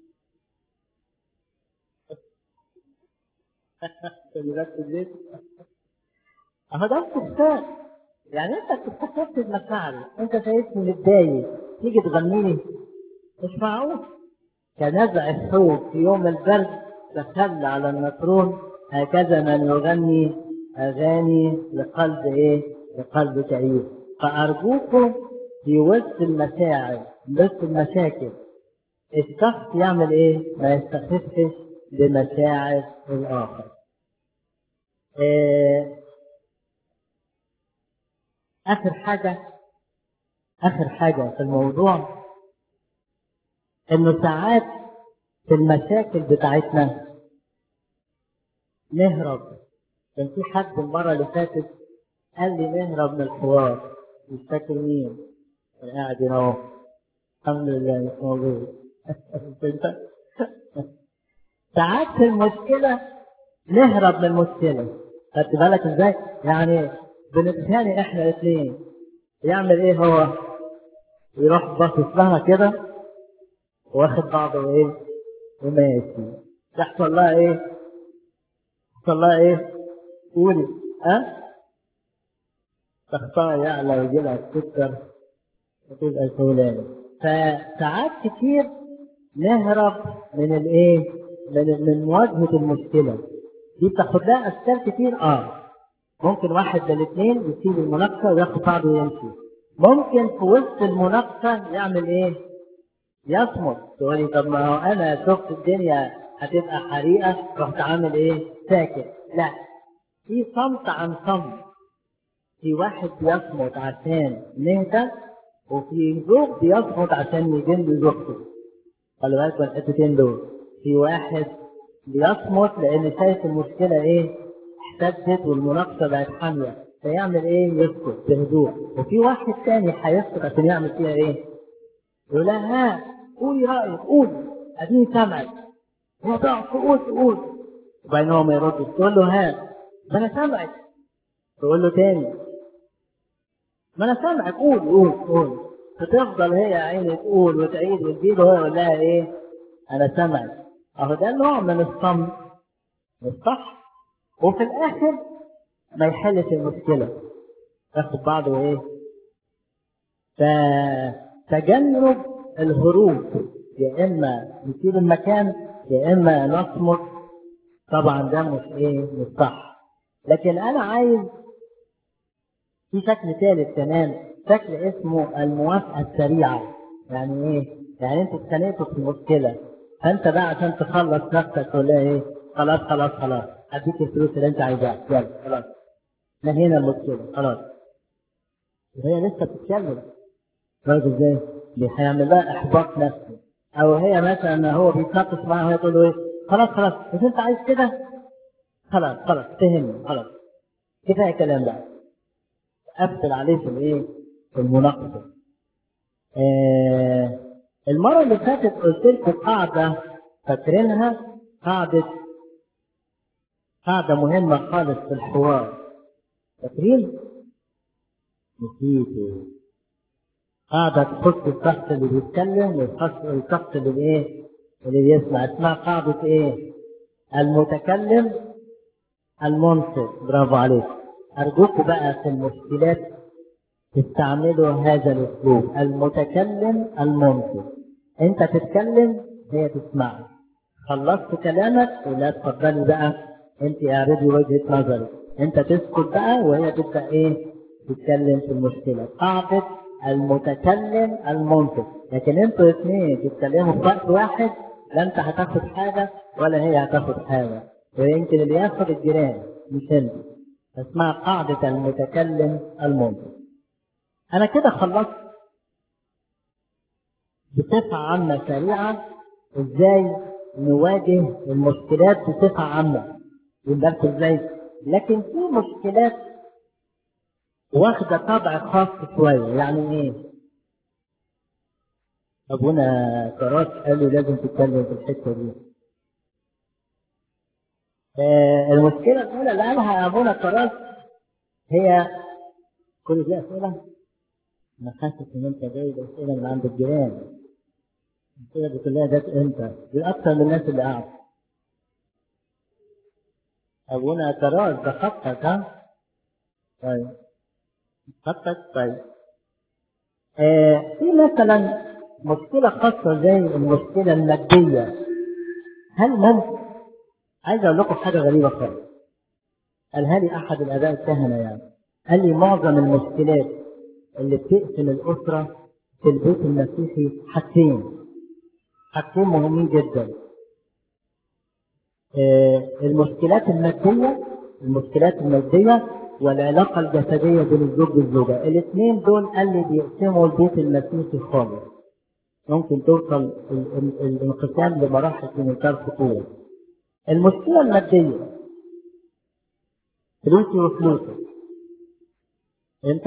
خلي بالك ازاي؟ اهو ده استفسار. يعني انت بتستفسر بمشاعري، انت شايفني متضايق تيجي تغني لي؟ مش معقول. كنزع الثوب في يوم البرد تخلى على النطرون، هكذا من يغني اغاني لقلب ايه؟ لقلب كئيب. فارجوكم في وسط المشاعر، وسط المشاكل، الشخص يعمل ايه؟ ما يستخفش بمشاعر الاخر. إيه؟ اخر حاجه، اخر حاجه في الموضوع، انه ساعات في المشاكل بتاعتنا نهرب. كان في حد المره اللي فاتت قال لي نهرب من الحوار، مش فاكر مين، كان قاعد هنا اهو، الحمد لله مش موجود. انت ساعات في المشكله نهرب من المشكله، خدت بالك ازاي؟ يعني بنتخانق احنا الاثنين، يعمل ايه هو؟ يروح باصص لها كده واخد بعضه ايه وماشي. يحصل لها ايه؟ يحصل لها ايه؟ قولي. ها؟ ضغطها يعلى ويجي لها السكر وتبقى الفلاني. فساعات كتير نهرب من الايه؟ من مواجهه المشكله دي، بتاخد لها اشكال كتير. ممكن واحد من الاثنين يسيب المناقشه وياخد بعضه ويمشي. ممكن في وسط المناقشه يعمل ايه؟ يصمت. تقولي طب ما هو انا شفت الدنيا هتبقى حريقه، رحت عامل ايه؟ ساكت. لا، في صمت عن صمت. في واحد بيصمت عشان نهدى، وفي زوج بيصمت عشان يجن زوجته. خلي بالك من الحتتين دول. في واحد بيصمت لان شايف المشكله ايه؟ احتدت والمناقشه بقت حاميه، فيعمل ايه؟ يسكت بهدوء. وفي واحد تاني هيسكت عشان يعمل فيها ايه؟ يقول لها ها قولي رايك، قولي اديني سامعك، هو تقعد تقول. وبعدين هو ما يردش، تقول له ها ما انا سامعك، تقول له تاني ما انا سامعك، قول. فتفضل هي يا عيني تقول وتعيد وتزيد، وهو يقول لها ايه؟ انا سامعك. اهو ده نوع من الصمت، مش صح؟ وفي الاخر ما يحلش المشكله، ياخد بعضه وايه؟ فتجنب الهروب، يا اما نسيب المكان يا اما نصمت. طبعا ده مش ايه؟ مش صح. لكن انا عايز في شكل ثالث كمان، شكل اسمه الموافقه السريعه. يعني ايه؟ يعني انت اتخانقتوا في مشكله، فانت بقى عشان تخلص نفسك تقول لها ايه؟ خلاص هديك الفلوس اللي انت عايزاها، يلا خلاص نهينا المشكله خلاص. وهي لسه بتتكلم، راجل ازاي؟ هيعمل لها احباط نفسي. او هي مثلا هو بيتناقش معاها وهي تقول له ايه؟ خلاص مش انت عايز كده؟ خلاص فهمني خلاص، كفايه كلام بقى. قفل عليه في الايه؟ في المناقشه. المره اللي فاتت قلت لكم قاعده فاكرينها، قاعده مهمه خالص في الحوار، فاكرين؟ نسيتوا. قاعده تخص الشخص اللي بيتكلم والشخص اللي ايه؟ اللي بيسمع. اسمها قاعده ايه؟ المتكلم المنصت. برافو عليك. ارجوكم بقى في المشكلات تستعملوا هذا الاسلوب، المتكلم المنصت. انت تتكلم هي تسمعك، خلصت كلامك ولا تفضلي بقى انت اعرضي وجهة نظرك، انت تسكت بقى وهي تبدا ايه؟ تتكلم في المشكلة. قاعدة المتكلم المنصت. لكن انتوا اثنين تتكلموا في وقت واحد، لا انت هتاخد حاجة ولا هي هتاخد حاجة، ويمكن اللي ياخد الجيران مش انت. اسمها قاعدة المتكلم المنصت. انا كده خلصت بصفة عامة سريعة ازاي نواجه المشكلات بصفة عامة ونركز ازاي. لكن في مشكلات واخدة طبع خاص شوية. يعني ايه؟ ابونا كراس قال لي لازم تتكلم في الحتة دي. المشكلة الأولى اللي قالها ابونا كراس هي كل دي أسئلة. أنا حاسس إن أنت جايب أسئلة من عند الجيران. الأسئلة دي كلها جت أنت، دي أكثر من الناس اللي قاعدة. أبونا كراس ده خطك ها؟ طيب خطك طيب. في مثلا مشكلة خاصة زي المشكلة المادية. هل ممكن؟ عايز أقول لكم حاجة غريبة خالص. قالها لي أحد الآباء الكهنة يعني. قال لي معظم المشكلات اللي بتقسم الأسرة في البيت المسيحي حاجتين مهمين جدا. المشكلات المادية والعلاقة الجسدية بين الزوج والزوجة. الاثنين دول قال لي بيقسموا البيت المسيحي خالص. ممكن توصل الانقسام لمراحل في منتهى الخطورة. المشكلة المادية فلوسي وفلوسك. انت؟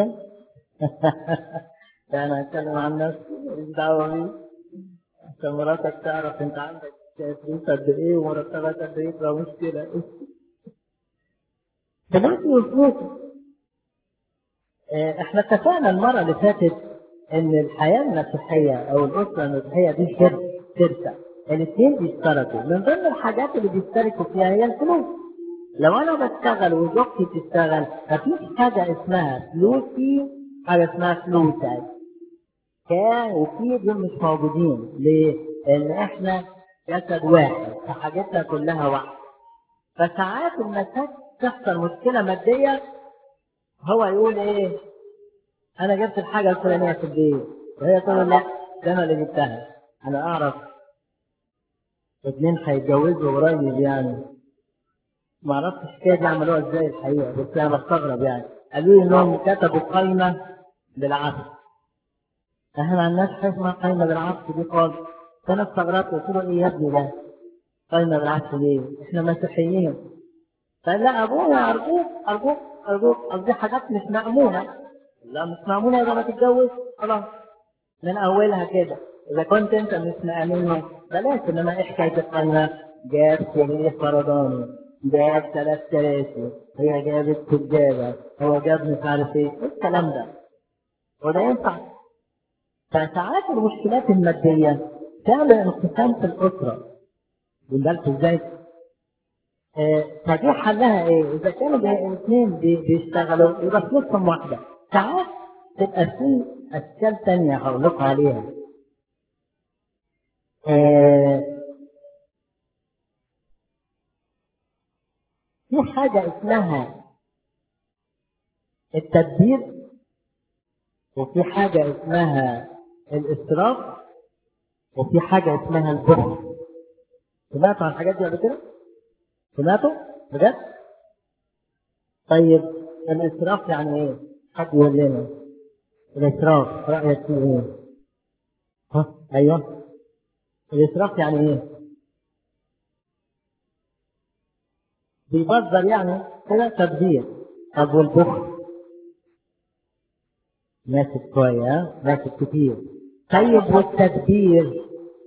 انا اتكلم عن نفسي ماليش دعوة بيه. عشان مراتك تعرف انت عندك فلوس قد ايه ومرتبك قد ايه، تبقى مشكلة. فلوسي وفلوسك. احنا اتفقنا المرة اللي فاتت ان الحياة المسيحية او الاسرة المسيحية دي شركة. الاثنين بيشتركوا. من ضمن الحاجات اللي بيشتركوا فيها هي الفلوس. لو انا بشتغل وزوجتي بتشتغل مفيش حاجة اسمها فلوسي، حاجة اسمها فلوسك. كان وفي دول مش موجودين. ليه؟ لان احنا جسد واحد فحاجتنا كلها واحدة. فساعات المساك تحصل مشكلة مادية، هو يقول ايه؟ انا جبت الحاجه الفلانيه في البيت، وهي تقول لا ده انا اللي جبتها. انا اعرف اتنين هيتجوزوا قريب يعني، ما اعرفش الحكايه دي عملوها ازاي الحقيقه، بس انا بستغرب يعني. قالوا لي انهم كتبوا قايمه بالعكس. احنا ما عندناش حاجه اسمها قايمه بالعكس دي خالص. فانا استغربت قلت له ايه يا ابني ده؟ قايمه بالعكس ليه؟ احنا مسيحيين. قال لا ابونا ارجوك دي حاجات مش مامونه. لا مش مامونه يبقى ما تتجوز خلاص من اولها كده. اذا كنت انت مش مأمنه بلاش. انما ايه حكايه القايمه؟ جاب سرير فرداني، جاب 3 كراسي، هي جابت سجاده، هو جاب مش عارف ايه الكلام ده. وده ينفع؟ فساعات المشكلات الماديه تعمل انقسام في الاسره. بالك ازاي؟ فدي حلها ايه؟ اذا كانوا الاثنين بيشتغلوا يبقى فلوسهم واحده. ساعات تبقى في اشكال ثانيه هقول لكم عليها. في حاجة اسمها التدبير، وفي حاجة اسمها الإسراف، وفي حاجة اسمها البخل. سمعتوا عن الحاجات دي قبل كده؟ سمعتوا؟ بجد؟ طيب الإسراف يعني إيه؟ حد يقول لنا الإسراف رأيك فيه إيه؟ ها؟ أيوه. الإسراف يعني إيه؟ بيبذر يعني كده تبذير. طب والبخل؟ ماسك شوية، ماسك كتير. طيب والتدبير؟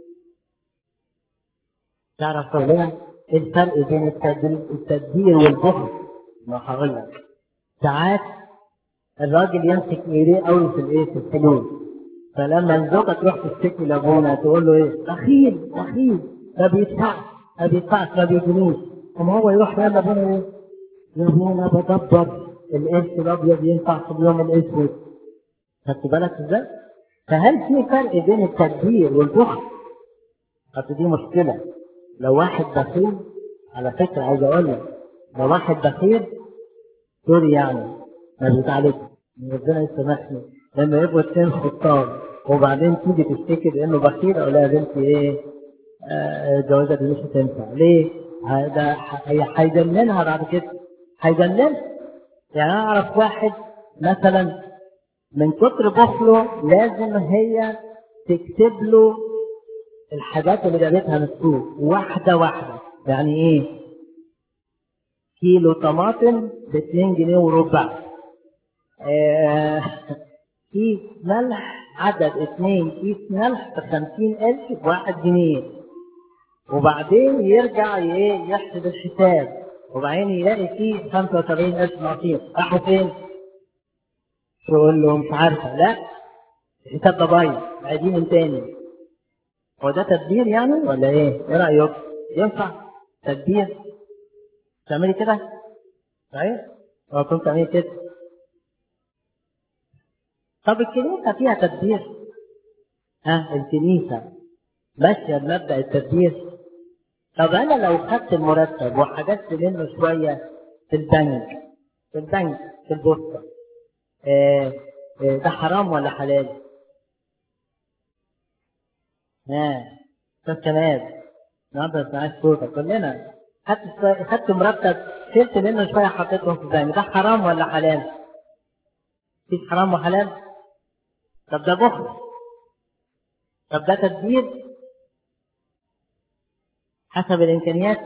تعرف طبعا ايه الفرق بين التدبير والبخل؟ ما هقول لك. ساعات الراجل يمسك ايديه قوي في الايه؟ في الفلوس. فلما الزوجه تروح تشتكي لابونا تقول له ايه؟ بخيل ما بيدفعش ما بيجنيش. اما هو يروح يقول لابونا ايه؟ يا ابونا بدبر القرش الابيض ينفع في اليوم الاسود. خدت بالك ازاي؟ فهل في فرق بين التدبير والبخل؟ اصل دي مشكله. لو واحد بخيل، على فكره عايز اقول لك، لو واحد بخيل سوري يعني ما بيتعالجش، ربنا يسامحني. لما يبقوا اتنين خطاب وبعدين تيجي تشتكي بانه بخيل، اقول لها يا بنتي ايه؟ الجوازه دي مش هتنفع. ليه؟ ده هيجننها بعد كده. هيجننها. يعني انا اعرف واحد مثلا من كتر بخله لازم هي تكتب له الحاجات اللي جابتها من السوق واحدة واحدة. يعني ايه؟ كيلو طماطم ب2 جنيه وربع. آه كيس ملح، عدد 2 كيس ملح ب50 قرش ب1 جنيه. وبعدين يرجع يحسب الحساب، وبعدين يلاقي فيه 75 قرش ناقصين. راحوا فين؟ يقول له مش عارفة. لا، الحساب ده بايظ، عايزين من تاني. هو ده تدبير يعني ولا ايه؟ ايه رأيك؟ ينفع تدبير؟ تعملي كده؟ صحيح؟ هو كنت تعملي كده؟ طب الكنيسة فيها تدبير؟ الكنيسة ماشية بمبدأ التدبير؟ طب أنا لو خدت المرتب وحجزت منه شوية في البنك، في البوسطة، ده حرام ولا حلال؟ أستاذ كمال، النهارده ما سمعناش صوتك. كلنا خدت مرتب، شلت منه شوية حطيتهم في البنك، ده حرام ولا حلال؟ مفيش حرام وحلال؟ طب ده بخل؟ طب ده تدبير حسب الإمكانيات،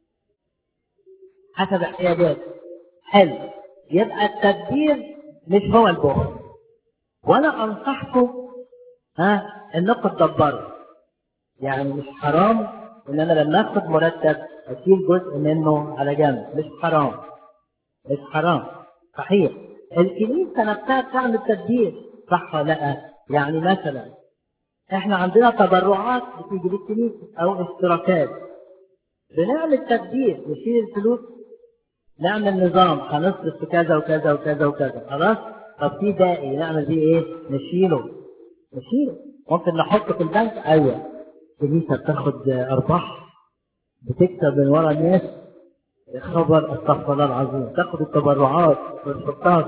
حسب احتياجات. حلو، يبقى التدبير مش هو البخل. وأنا أنصحكم إنكم تدبروا. يعني مش حرام إن أنا لما آخد مرتب أشيل جزء منه على جنب، مش حرام. مش حرام، صحيح. الكنيسة نفسها بتعمل تدبير، صح ولا لا؟ يعني مثلا احنا عندنا تبرعات بتيجي للكنيسة او اشتراكات، بنعمل تدبير، نشيل الفلوس، نعمل نظام هنصرف في كذا وكذا وكذا وكذا، خلاص. طب في باقي نعمل بيه ايه؟ نشيله. ممكن نحطه في البنك. ايوه، الكنيسة بتاخد ارباح، بتكسب من ورا الناس. خبر استغفر الله العظيم، تاخد التبرعات وتحطها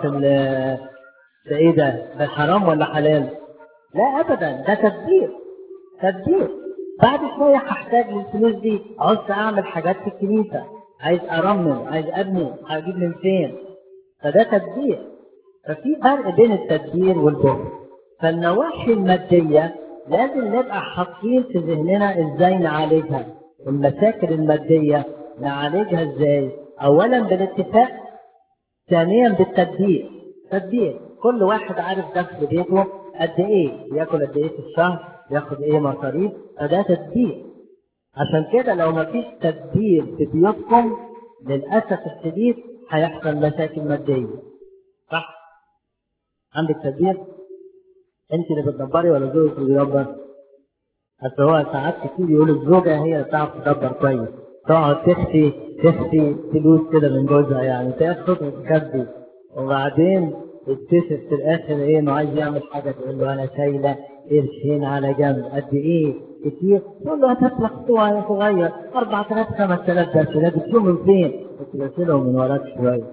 ده ايه ده حرام ولا حلال؟ لا ابدا، ده تدبير. بعد شويه هحتاج للفلوس دي، عاوز اعمل حاجات في الكنيسه، عايز ارمم، عايز ابني، هجيب من فين؟ فده تدبير. ففي فرق بين التدبير والبخل. فالنواحي الماديه لازم نبقى حاطين في ذهننا ازاي نعالجها. المشاكل الماديه نعالجها ازاي؟ اولا بالاتفاق، ثانيا بالتدبير. تدبير كل واحد عارف دخل بيته قد ايه، ياكل قد ايه في الشهر، ياخد ايه مصاريف، فده تدبير. عشان كده لو مفيش تدبير في بيوتكم للاسف الشديد هيحصل مشاكل ماديه. صح؟ عندك تدبير؟ انت اللي بتدبري ولا زوجك اللي بيدبر؟ اصل هو ساعات كتير يقول الزوجه هي اللي بتعرف تدبر كويس، تقعد تخفي فلوس كده من جوزها، يعني تاخد وتخبي، وبعدين تكتشف في الاخر ايه؟ انه عايز يعمل حاجه، تقول له انا شايله قرشين على جنب. قد ايه؟ كتير. تقول له هتطلع صغير 4000 5000 قرش، ده بتشوفهم من فين؟ كنت بشيلهم من وراك شويه.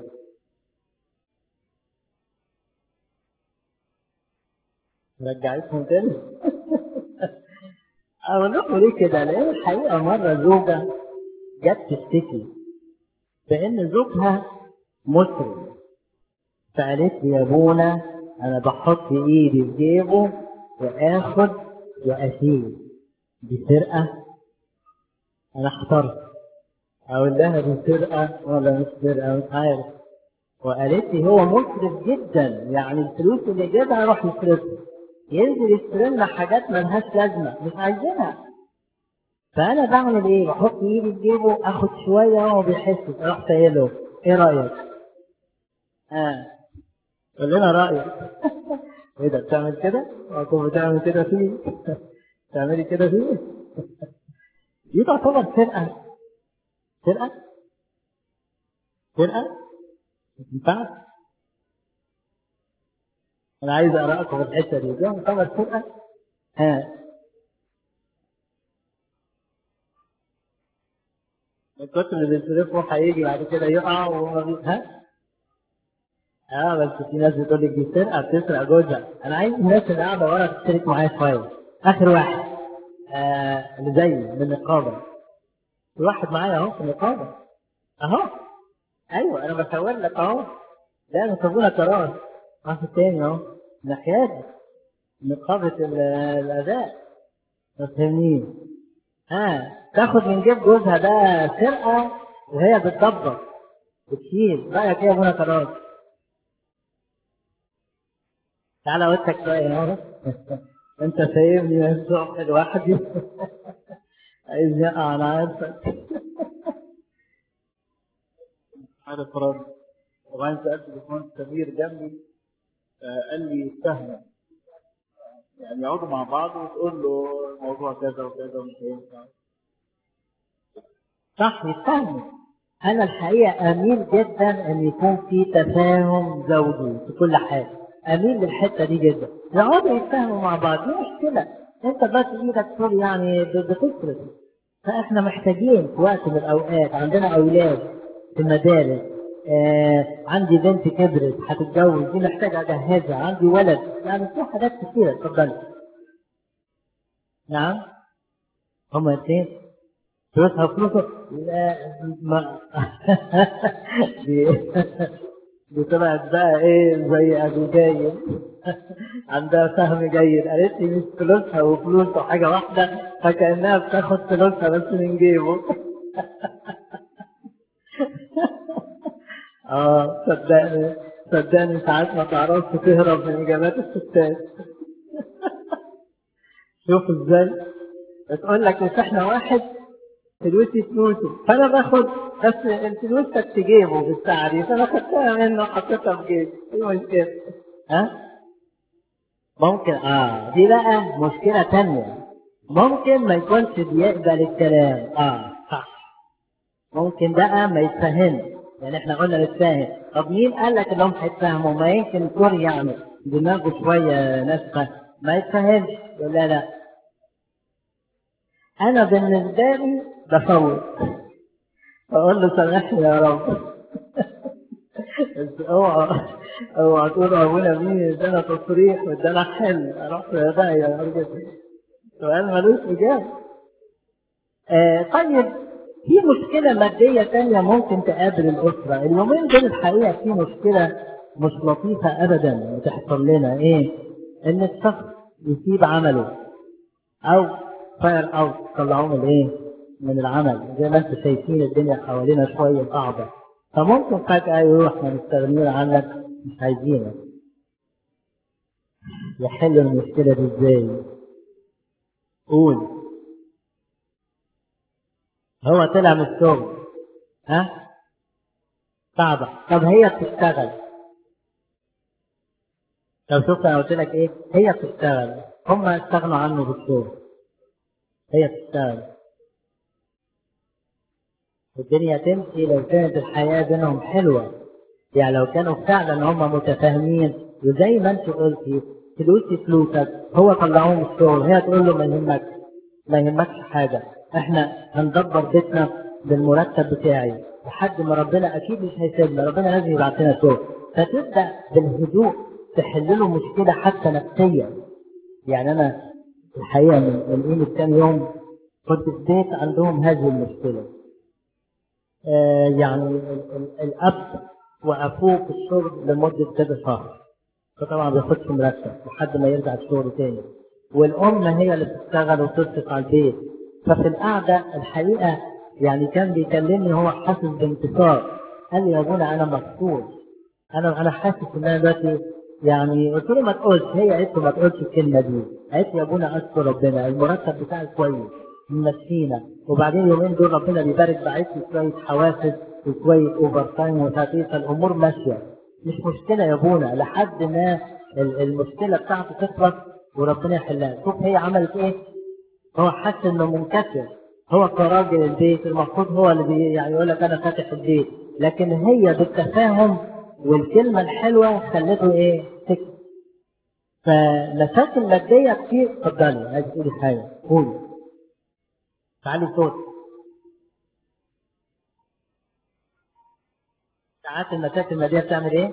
رجعتهم تاني. اقول لكم ليه كده؟ لان الحقيقه مره زوجه جت تشتكي بان زوجها مسلم، فقالت لي يا ابونا انا بحط ايدي في جيبه واخد واشيل، دي سرقه؟ انا احترت، اقول لها دي سرقه ولا مش سرقه؟ مش عارف. وقالت لي هو مسرف جدا، يعني الفلوس اللي جابها يروح يصرفها، ينزل يشتري لنا حاجات ملهاش لازمه مش عايزينها. فانا بعمل ايه؟ بحط ايدي في جيبه، اخد شويه وهو بيحس، اروح سايله. ايه رايك؟ قول لنا رايك. ايه ده بتعمل كده؟ اكون بتعمل كده فيه؟ تعملي كده فيه؟ دي تعتبر سرقه. سرقه؟ سرقه؟ ما ينفعش. انا عايز اقراكم في الحته دي تعتبر سرقه. ها الكتب اللي بيصرفه هيجي بعد كده يقع بس في ناس بتقول لك دي سرقه، بتسرق جوزها. انا عايز الناس اللي قاعده ورا تشترك معايا شويه. اخر واحد اللي زي من النقابه، في واحد معايا اهو في النقابه اهو. ايوه انا بصور لك اهو. لا نقابونا قرار. واحد تاني اهو، نحيادي، نقابه الاداء. ما تفهمنيش. تاخد من جيب جوزها ده سرقة وهي بتدبر بتشيل. رأيك ايه يا ابونا كرام؟ تعالى وسك شوية اهو. انت سايبني من الصبح لوحدي. عايز يقع انا عارفك. عارف رد. وبعدين سألت باشمهندس كبير جنبي، قال لي سهلة، يعني يقعدوا مع بعض وتقول له الموضوع كذا وكذا ومش هينفع. صح، يتفهموا. أنا الحقيقة أميل جدا إن يكون في تفاهم زوجي في كل حاجة، أميل للحتة دي جدا، يقعدوا يتفاهموا مع بعض، دي مشكلة. أنت بس إيدك طول يعني بتصرف، فإحنا محتاجين في وقت من الأوقات، عندنا أولاد في المدارس، عندي بنت كبرت هتتجوز، دي محتاجة أجهزها، عندي ولد، يعني في حاجات كتيرة. اتفضل. نعم. هما الاثنين فلوسها فلوسه. لا ما دي دي طلعت بقى ايه زي ابيجايل. عندها فهم جيد، قالت لي مش فلوسها وفلوسه حاجه واحده، فكانها بتاخد فلوسها بس من جيبه. صدقني صدقني ساعات ما تعرفش تهرب من اجابات الستات. شوف ازاي بتقول لك مش احنا واحد، فلوسي فلوسي، فانا باخد بس الفلوس كانت في جيبه بالساعه دي، فانا خدتها منه وحطيتها في جيبي. ايه المشكله؟ ها؟ ممكن دي بقى مشكله تانية. ممكن ما يكونش بيقبل الكلام. صح. ممكن بقى ما يتفهمش. يعني احنا قلنا نتفاهم، طب مين قال لك انهم هيتفاهموا؟ ما يمكن كوري يعني دماغه شويه ناشفه ما يتفهمش. يقول لا انا بالنسبه لي بفوت، اقول له سامحني يا رب. بس اوعى تقول ابونا مين ادانا تصريح وادانا حل، اروح يا ده يا راجل. سؤال ملوش اجابه. طيب، في مشكله ماديه ثانيه ممكن تقابل الاسره اليومين دول. الحقيقه في مشكله مش لطيفه ابدا بتحصل لنا. ايه؟ ان الشخص يسيب عمله او فاير اوت، طلعوه من ايه؟ من العمل. زي ما انتم شايفين الدنيا حوالينا شويه صعبه، فممكن فجاه يروح احنا مستغنيين عنك مش عايزينك. يحل المشكله دي ازاي؟ قول. هو طلع من الشغل. ها؟ صعبه. طب هي بتشتغل. لو شفت انا قلت لك ايه؟ هي بتشتغل. هم استغنوا عنه بالشغل. هي بتشتغل. الدنيا تمشي لو كانت الحياه بينهم حلوه. يعني لو كانوا فعلا هم متفاهمين، وزي ما انت قلتي فلوسي فلوسك، هو طلعوه من الشغل، هي تقول له ما يهمك، ما يهمكش حاجه، احنا هندبر بيتنا بالمرتب بتاعي لحد ما ربنا اكيد مش هيسيبنا، ربنا لازم يبعت لنا شغل. فتبدا بالهدوء تحل له مشكله حتى نفسيه. يعني انا الحقيقه من قيمه كام يوم كنت في بيت عندهم هذه المشكله. يعني الاب وقفوه في الشغل لمده كذا شهر، فطبعا ما بياخدش مرتب لحد ما يرجع الشغل تاني، والام هي اللي بتشتغل وتصرف على البيت. ففي القعده الحقيقه يعني كان بيكلمني هو حاسس بانتصار. قال لي يا ابونا انا مبسوط، انا حاسس ان انا دلوقتي، يعني قلت له ما تقولش. هي قالت له ما تقولش الكلمه دي، قالت لي يا ابونا اشكر ربنا المرتب بتاعي كويس ممشينا، وبعدين اليومين دول ربنا بيبارك بعت لي شويه حوافز وشويه اوفر تايم وتعطيل، فالامور ماشيه. مش مشكله يا ابونا لحد ما المشكله بتاعته تخلص وربنا يحلها. شوف هي عملت ايه. هو حس انه منكسر، هو كراجل البيت المفروض هو اللي يعني يقول لك انا فاتح البيت، لكن هي بالتفاهم والكلمه الحلوه خلته ايه؟ سكت. فمشاكل ماديه كتير. اتفضلي عايز تقولي حاجه، قولي. تعالي صوت. ساعات المشاكل الماديه بتعمل ايه؟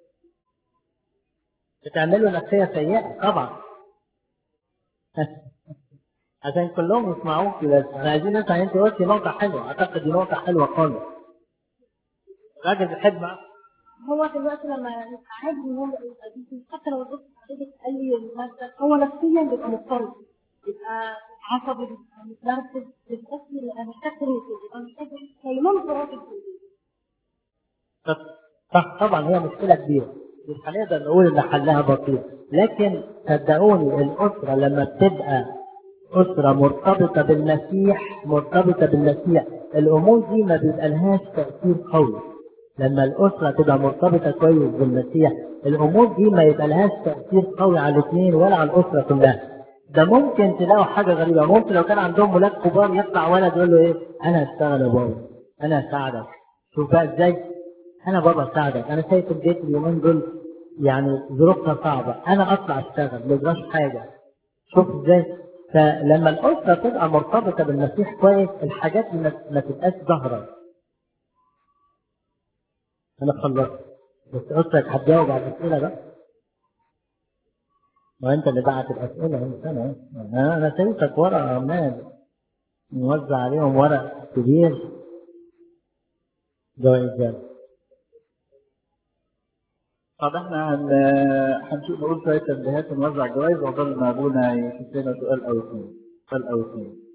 بتعمل له نفسيه سيئه طبعا. عشان كلهم يسمعوك، بس احنا عايزين نسمع. انت قلتي نقطه حلوه، اعتقد دي نقطه حلوه خالص. الراجل بيحب معاك. هو دلوقتي لما يبقى عادي ان هو يبقى حتى لو الدكتور حضرتك قال لي المادة، هو نفسيا بيبقى مضطرب. يبقى عصبي، بيبقى متنرفز، بتحسي انا محتاج كلمتين، يبقى محتاج كلمات تراضي في البيت. صح طبعا هي مشكلة كبيرة، مش هنقدر نقول إن حلها بسيط، لكن صدقوني الأسرة لما بتبقى أسرة مرتبطة بالمسيح، مرتبطة بالمسيح، الأمور دي ما بيبقى لهاش تأثير قوي. لما الأسرة تبقى مرتبطة كويس بالمسيح، الأمور دي ما يبقى لهاش تأثير قوي على الاثنين ولا على الأسرة كلها. ده ممكن تلاقوا حاجة غريبة، ممكن لو كان عندهم ولاد كبار يطلع ولد يقول له إيه؟ أنا هشتغل يا بابا، أنا هساعدك. شوف بقى إزاي؟ أنا بابا أساعدك، أنا شايف البيت اليومين دول يعني ظروفها صعبة، أنا أطلع أشتغل مجراش حاجة. شوف إزاي؟ فلما الأسرة تبقى مرتبطة بالمسيح كويس، الحاجات ما تبقاش ظاهرة. أنا خلصت، بس أسرتك هتجاوب على الأسئلة بقى. وأنت اللي بعت الأسئلة، أنا شايفك ورقة عمال نوزع عليهم ورق كبير جوائزات. طب احنا هنشوف نقول شوية تنبيهات ونوزع جوائز، وعقبال ما ابونا يشوف لنا سؤال او اثنين.